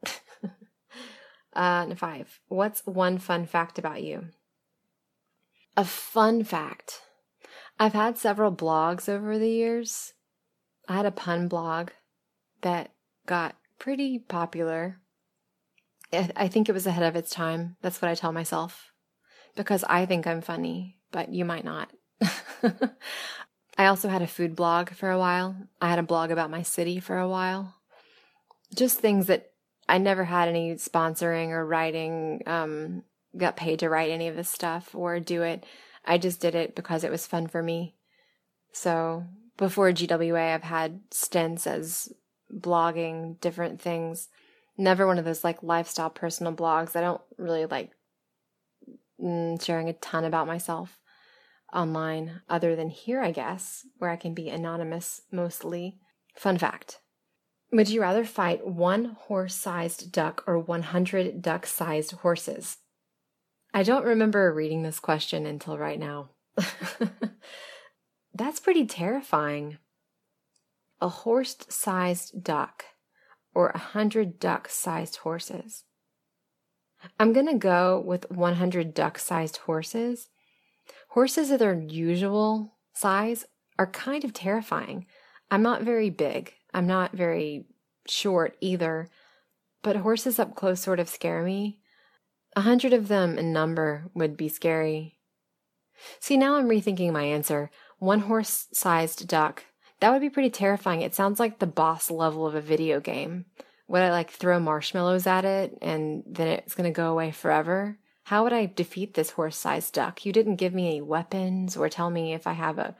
5. What's one fun fact about you? A fun fact. I've had several blogs over the years. I had a pun blog that got pretty popular. I think it was ahead of its time. That's what I tell myself. Because I think I'm funny, but you might not. I also had a food blog for a while. I had a blog about my city for a while. Just things that I never had any sponsoring or writing, got paid to write any of this stuff or do it. I just did it because it was fun for me. So before GWA, I've had stints as blogging different things. Never one of those like lifestyle personal blogs. I don't really like sharing a ton about myself online other than here, I guess, where I can be anonymous mostly. Fun fact. Would you rather fight one horse-sized duck or 100 duck-sized horses? I don't remember reading this question until right now. That's pretty terrifying. A horse-sized duck or 100 duck-sized horses? I'm going to go with 100 duck-sized horses. Horses at their usual size are kind of terrifying. I'm not very big. I'm not very short either, but horses up close sort of scare me. 100 of them in number would be scary. See, now I'm rethinking my answer. One horse-sized duck. That would be pretty terrifying. It sounds like the boss level of a video game. Would I like throw marshmallows at it and then it's going to go away forever? How would I defeat this horse-sized duck? You didn't give me any weapons or tell me if I have a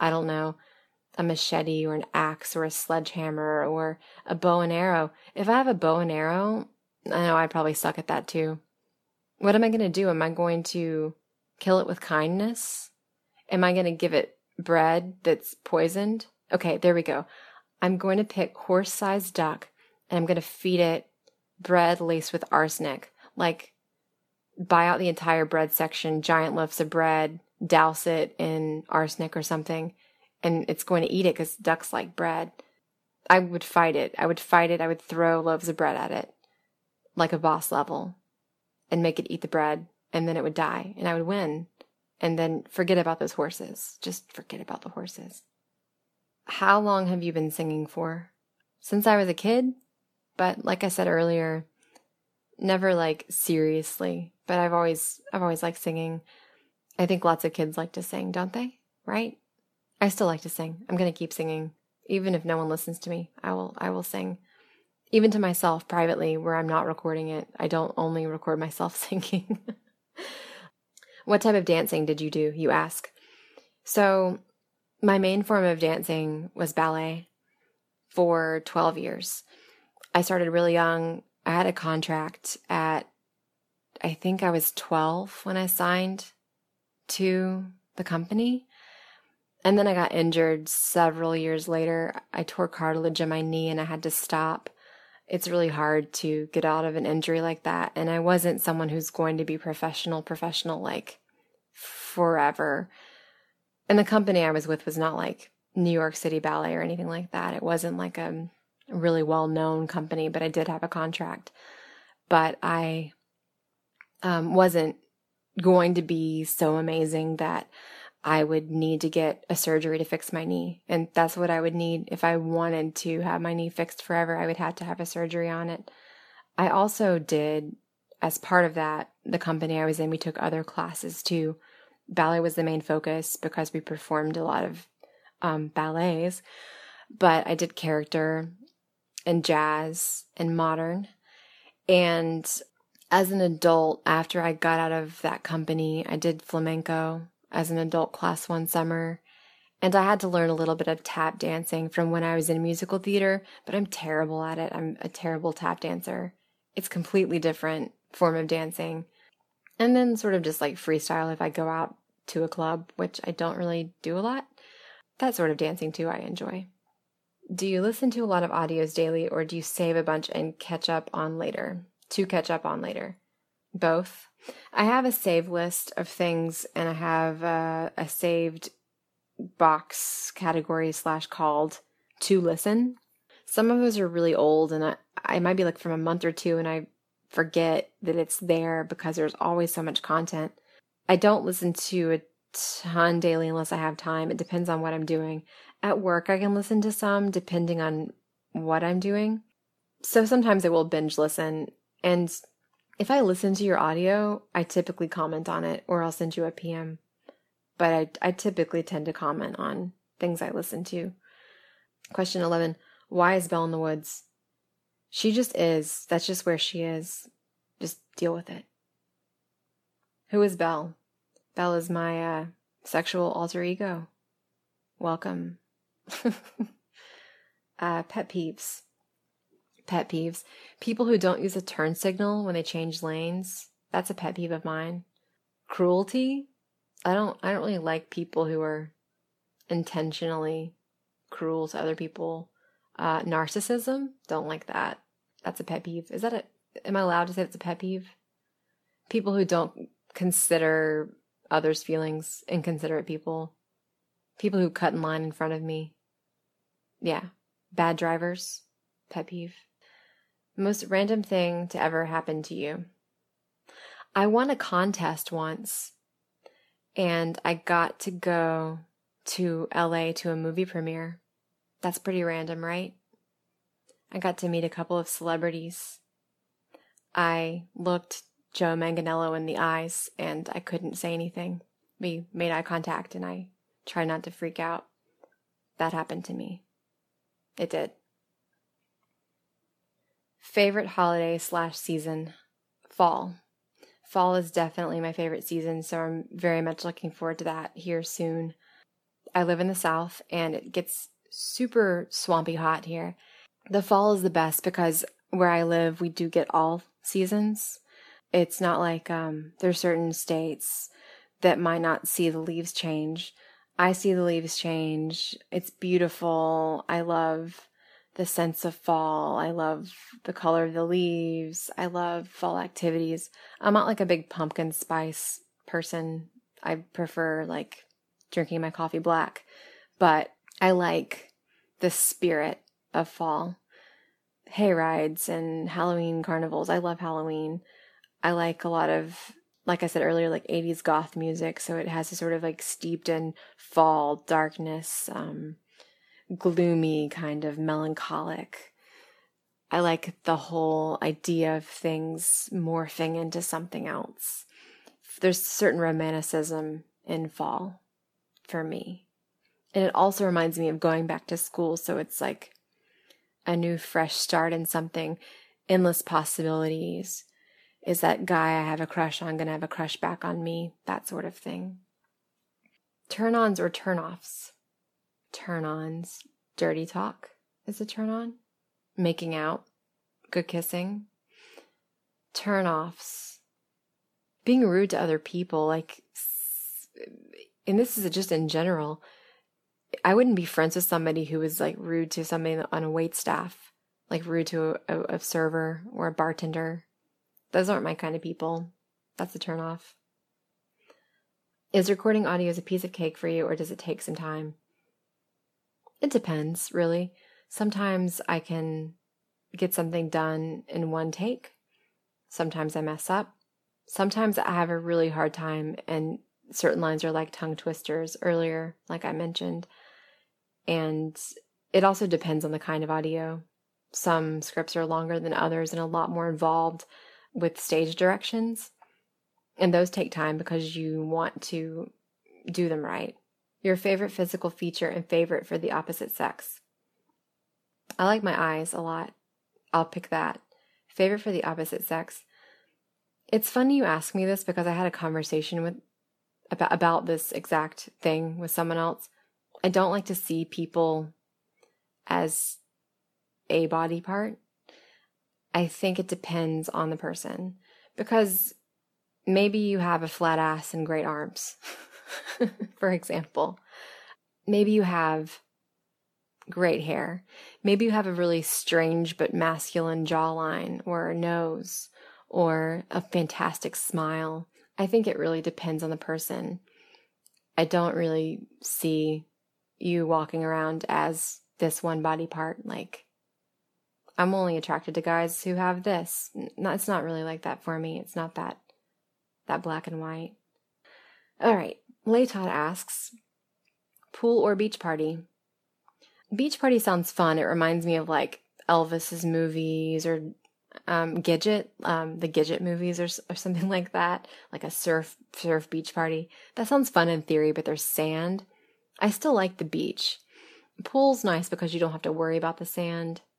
machete or an axe or a sledgehammer or a bow and arrow. If I have a bow and arrow, I know I probably suck at that too. What am I going to do? Am I going to kill it with kindness? Am I going to give it bread that's poisoned? Okay, there we go. I'm going to pick horse-sized duck and I'm going to feed it bread laced with arsenic. Like, buy out the entire bread section, giant loaves of bread, douse it in arsenic or something, and it's going to eat it because ducks like bread. I would fight it. I would throw loaves of bread at it, like a boss level, and make it eat the bread, and then it would die, and I would win. And then forget about those horses. Just forget about the horses. How long have you been singing for? Since I was a kid? But like I said earlier, never like seriously, but I've always liked singing. I think lots of kids like to sing, don't they? Right? I still like to sing. I'm going to keep singing. Even if no one listens to me, I will sing. Even to myself privately where I'm not recording it. I don't only record myself singing. What type of dancing did you do, you ask? So my main form of dancing was ballet for 12 years. I started really young. I had a contract at, I think I was 12 when I signed to the company. And then I got injured several years later. I tore cartilage in my knee and I had to stop. It's really hard to get out of an injury like that. And I wasn't someone who's going to be professional like forever. And the company I was with was not like New York City Ballet or anything like that. It wasn't like a really well-known company, but I did have a contract. But I wasn't going to be so amazing that I would need to get a surgery to fix my knee. And that's what I would need. If I wanted to have my knee fixed forever, I would have to have a surgery on it. I also did, as part of that, the company I was in, we took other classes too. Ballet was the main focus because we performed a lot of ballets. But I did character and jazz and modern. And as an adult, after I got out of that company, I did flamenco as an adult class one summer. And I had to learn a little bit of tap dancing from when I was in musical theater, but I'm terrible at it. I'm a terrible tap dancer. It's a completely different form of dancing. And then sort of just like freestyle if I go out to a club, which I don't really do a lot. That sort of dancing too I enjoy. Do you listen to a lot of audios daily or do you save a bunch and catch up on later? Both. I have a save list of things and I have a saved box category / called to listen. Some of those are really old and I might be like from a month or two and I forget that it's there because there's always so much content. I don't listen to a ton daily unless I have time. It depends on what I'm doing. At work, I can listen to some depending on what I'm doing. So sometimes I will binge listen. And if I listen to your audio, I typically comment on it or I'll send you a PM. But I typically tend to comment on things I listen to. Question 11. Why is Bell in the Woods? She just is. That's just where she is. Just deal with it. Who is Belle? Belle is my sexual alter ego. Welcome. Pet peeves. Pet peeves. People who don't use a turn signal when they change lanes. That's a pet peeve of mine. Cruelty. I don't really like people who are intentionally cruel to other people. Narcissism. Don't like that. That's a pet peeve. Am I allowed to say it's a pet peeve? People who don't consider others' feelings, inconsiderate people. People who cut in line in front of me. Yeah. Bad drivers. Pet peeve. Most random thing to ever happen to you. I won a contest once, and I got to go to LA to a movie premiere. That's pretty random, right? I got to meet a couple of celebrities. I looked Joe Manganiello in the eyes, and I couldn't say anything. We made eye contact, and I tried not to freak out. That happened to me. It did. Favorite holiday/season? Fall. Fall is definitely my favorite season, so I'm very much looking forward to that here soon. I live in the South, and it gets super swampy hot here. The fall is the best because where I live, we do get all seasons. It's not like there's certain states that might not see the leaves change. I see the leaves change. It's beautiful. I love the sense of fall. I love the color of the leaves. I love fall activities. I'm not like a big pumpkin spice person. I prefer like drinking my coffee black, but I like the spirit of fall. Hay rides and Halloween carnivals. I love Halloween. I like a lot of, like I said earlier, like 80s goth music. So it has a sort of like steeped in fall, darkness, gloomy, kind of melancholic. I like the whole idea of things morphing into something else. There's certain romanticism in fall for me. And it also reminds me of going back to school. So it's like a new fresh start in something, endless possibilities. Is that guy I have a crush on going to have a crush back on me? That sort of thing. Turn-ons or turn-offs? Turn-ons. Dirty talk is a turn-on. Making out. Good kissing. Turn-offs. Being rude to other people. Like, and this is just in general. I wouldn't be friends with somebody who was like rude to somebody on a wait staff. Like rude to a server or a bartender. Those aren't my kind of people. That's a turn off. Is recording audio a piece of cake for you, or does it take some time? It depends, really. Sometimes I can get something done in one take. Sometimes I mess up. Sometimes I have a really hard time, and certain lines are like tongue twisters earlier, like I mentioned. And it also depends on the kind of audio. Some scripts are longer than others and a lot more involved with stage directions, and those take time because you want to do them right. Your favorite physical feature and favorite for the opposite sex? I like my eyes a lot. I'll pick that. Favorite for the opposite sex? It's funny you ask me this because I had a conversation about this exact thing with someone else. I don't like to see people as a body part. I think it depends on the person, because maybe you have a flat ass and great arms, for example. Maybe you have great hair. Maybe you have a really strange but masculine jawline or a nose or a fantastic smile. I think it really depends on the person. I don't really see you walking around as this one body part. Like, I'm only attracted to guys who have this. It's not really like that for me. It's not that black and white. All right. Laytot asks, pool or beach party? Beach party sounds fun. It reminds me of like Elvis's movies or Gidget, the Gidget movies or something like that. Like a surf beach party. That sounds fun in theory, but there's sand. I still like the beach. Pool's nice because you don't have to worry about the sand.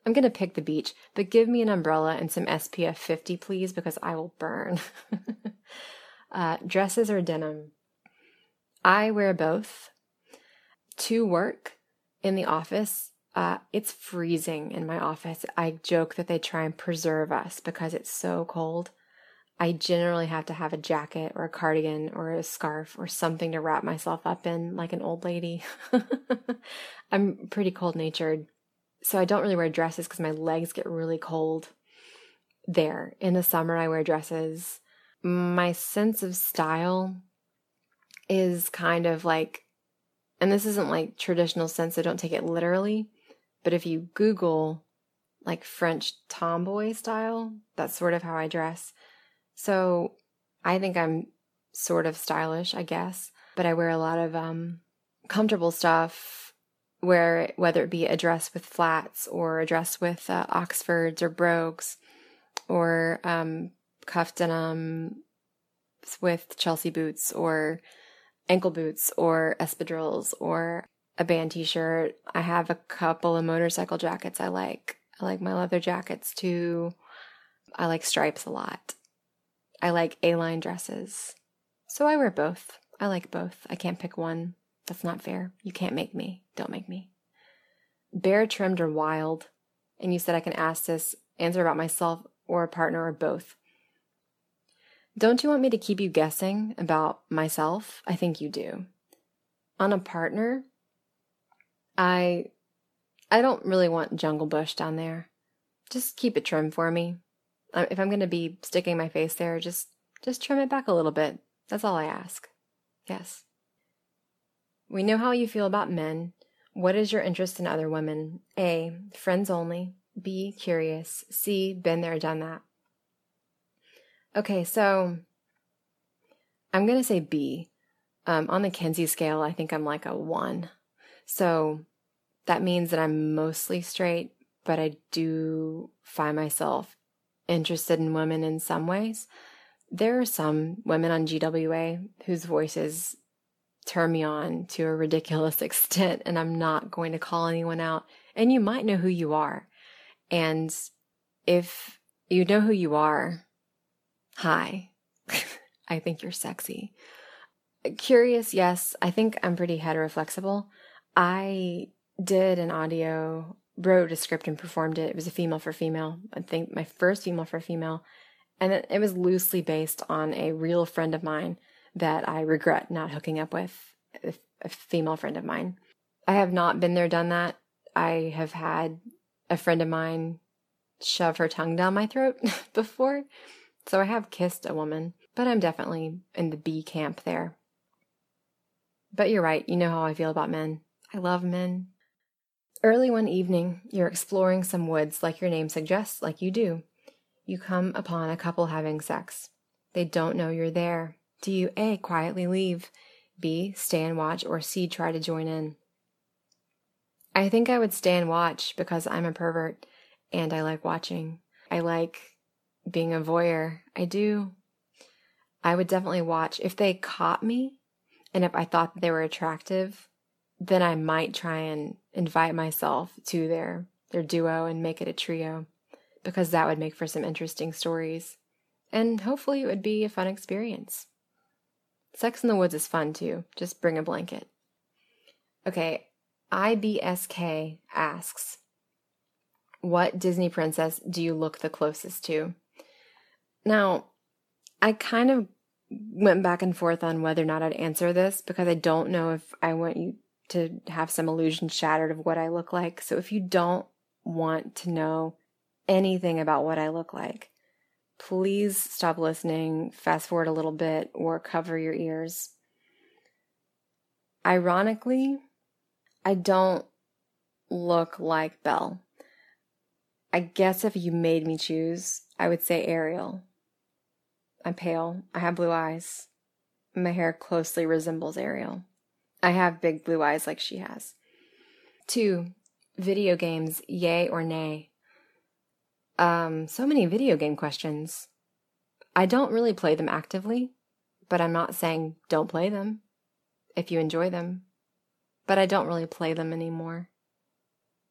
I'm going to pick the beach, but give me an umbrella and some SPF 50, please, because I will burn. Dresses or denim? I wear both. To work in the office, it's freezing in my office. I joke that they try and preserve us because it's so cold. I generally have to have a jacket or a cardigan or a scarf or something to wrap myself up in like an old lady. I'm pretty cold-natured, so I don't really wear dresses because my legs get really cold there. In the summer, I wear dresses. My sense of style is kind of like, and this isn't like traditional sense, so don't take it literally, but if you Google like French tomboy style, that's sort of how I dress. So I think I'm sort of stylish, I guess, but I wear a lot of comfortable stuff, whether it be a dress with flats or a dress with Oxfords or brogues, or cuff denim with Chelsea boots or ankle boots or espadrilles or a band t-shirt. I have a couple of motorcycle jackets I like. I like my leather jackets too. I like stripes a lot. I like A-line dresses. So I wear both. I like both. I can't pick one. That's not fair. You can't make me. Don't make me. Bare trimmed or wild? And you said I can answer about myself or a partner or both. Don't you want me to keep you guessing about myself? I think you do. On a partner, I don't really want jungle bush down there. Just keep it trim for me. If I'm going to be sticking my face there, just trim it back a little bit. That's all I ask. Yes. We know how you feel about men. What is your interest in other women? A, friends only. B, curious. C, been there, done that. Okay, so I'm going to say B. On the Kinsey scale, I think I'm like a 1. So that means that I'm mostly straight, but I do find myself interested in women in some ways. There are some women on GWA whose voices turn me on to a ridiculous extent, and I'm not going to call anyone out. And you might know who you are. And if you know who you are, hi. I think you're sexy. Curious, yes. I think I'm pretty heteroflexible. I did an audio, wrote a script and performed it. It was a female for female. I think my first female for female. And it was loosely based on a real friend of mine that I regret not hooking up with, a female friend of mine. I have not been there, done that. I have had a friend of mine shove her tongue down my throat before. So I have kissed a woman, but I'm definitely in the B camp there. But you're right. You know how I feel about men. I love men. Early one evening, you're exploring some woods like your name suggests, like you do. You come upon a couple having sex. They don't know you're there. Do you A, quietly leave, B, stay and watch, or C, try to join in? I think I would stay and watch because I'm a pervert and I like watching. I like being a voyeur. I do. I would definitely watch. If they caught me and if I thought that they were attractive, then I might try and invite myself to their duo and make it a trio, because that would make for some interesting stories. And hopefully it would be a fun experience. Sex in the woods is fun too. Just bring a blanket. Okay, IBSK asks, what Disney princess do you look the closest to? Now, I kind of went back and forth on whether or not I'd answer this because I don't know if I want you to have some illusion shattered of what I look like. So if you don't want to know anything about what I look like, please stop listening, fast forward a little bit, or cover your ears. Ironically, I don't look like Belle. I guess if you made me choose, I would say Ariel. I'm pale. I have blue eyes. My hair closely resembles Ariel. I have big blue eyes like she has. 2, video games, yay or nay? So many video game questions. I don't really play them actively, but I'm not saying don't play them if you enjoy them. But I don't really play them anymore.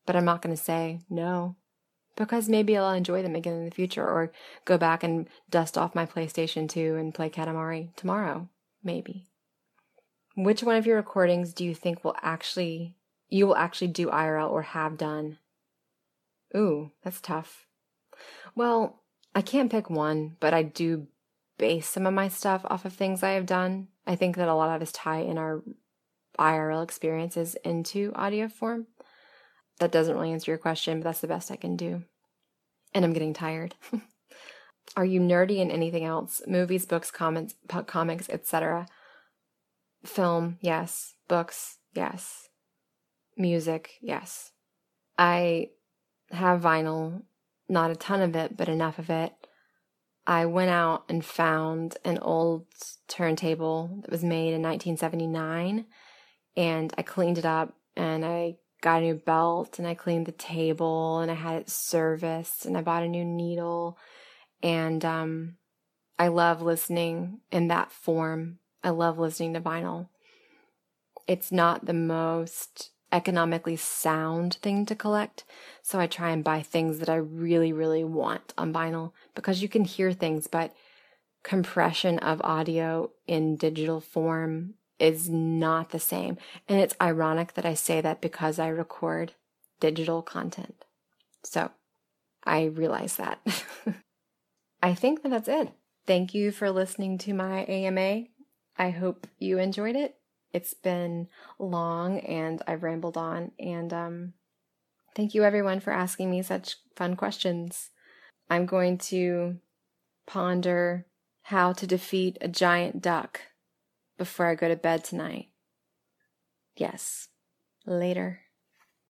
but I'm not going to say no, because maybe I'll enjoy them again in the future, or go back and dust off my PlayStation 2 and play Katamari tomorrow, maybe. Which one of your recordings do you think you will actually do IRL or have done? Ooh, that's tough. Well, I can't pick one, but I do base some of my stuff off of things I have done. I think that a lot of us tie in our IRL experiences into audio form. That doesn't really answer your question, but that's the best I can do. And I'm getting tired. Are you nerdy in anything else? Movies, books, comics, etc.? Film, yes. Books, yes. Music, yes. I have vinyl, not a ton of it, but enough of it. I went out and found an old turntable that was made in 1979, and I cleaned it up, and I got a new belt, and I cleaned the table, and I had it serviced, and I bought a new needle, and I love listening in that form. I love listening to vinyl. It's not the most economically sound thing to collect, so I try and buy things that I really, really want on vinyl, because you can hear things, but compression of audio in digital form is not the same. And it's ironic that I say that because I record digital content. So I realize that. I think that that's it. Thank you for listening to my AMA. I hope you enjoyed it. It's been long and I've rambled on, and thank you everyone for asking me such fun questions. I'm going to ponder how to defeat a giant duck before I go to bed tonight. Yes. Later.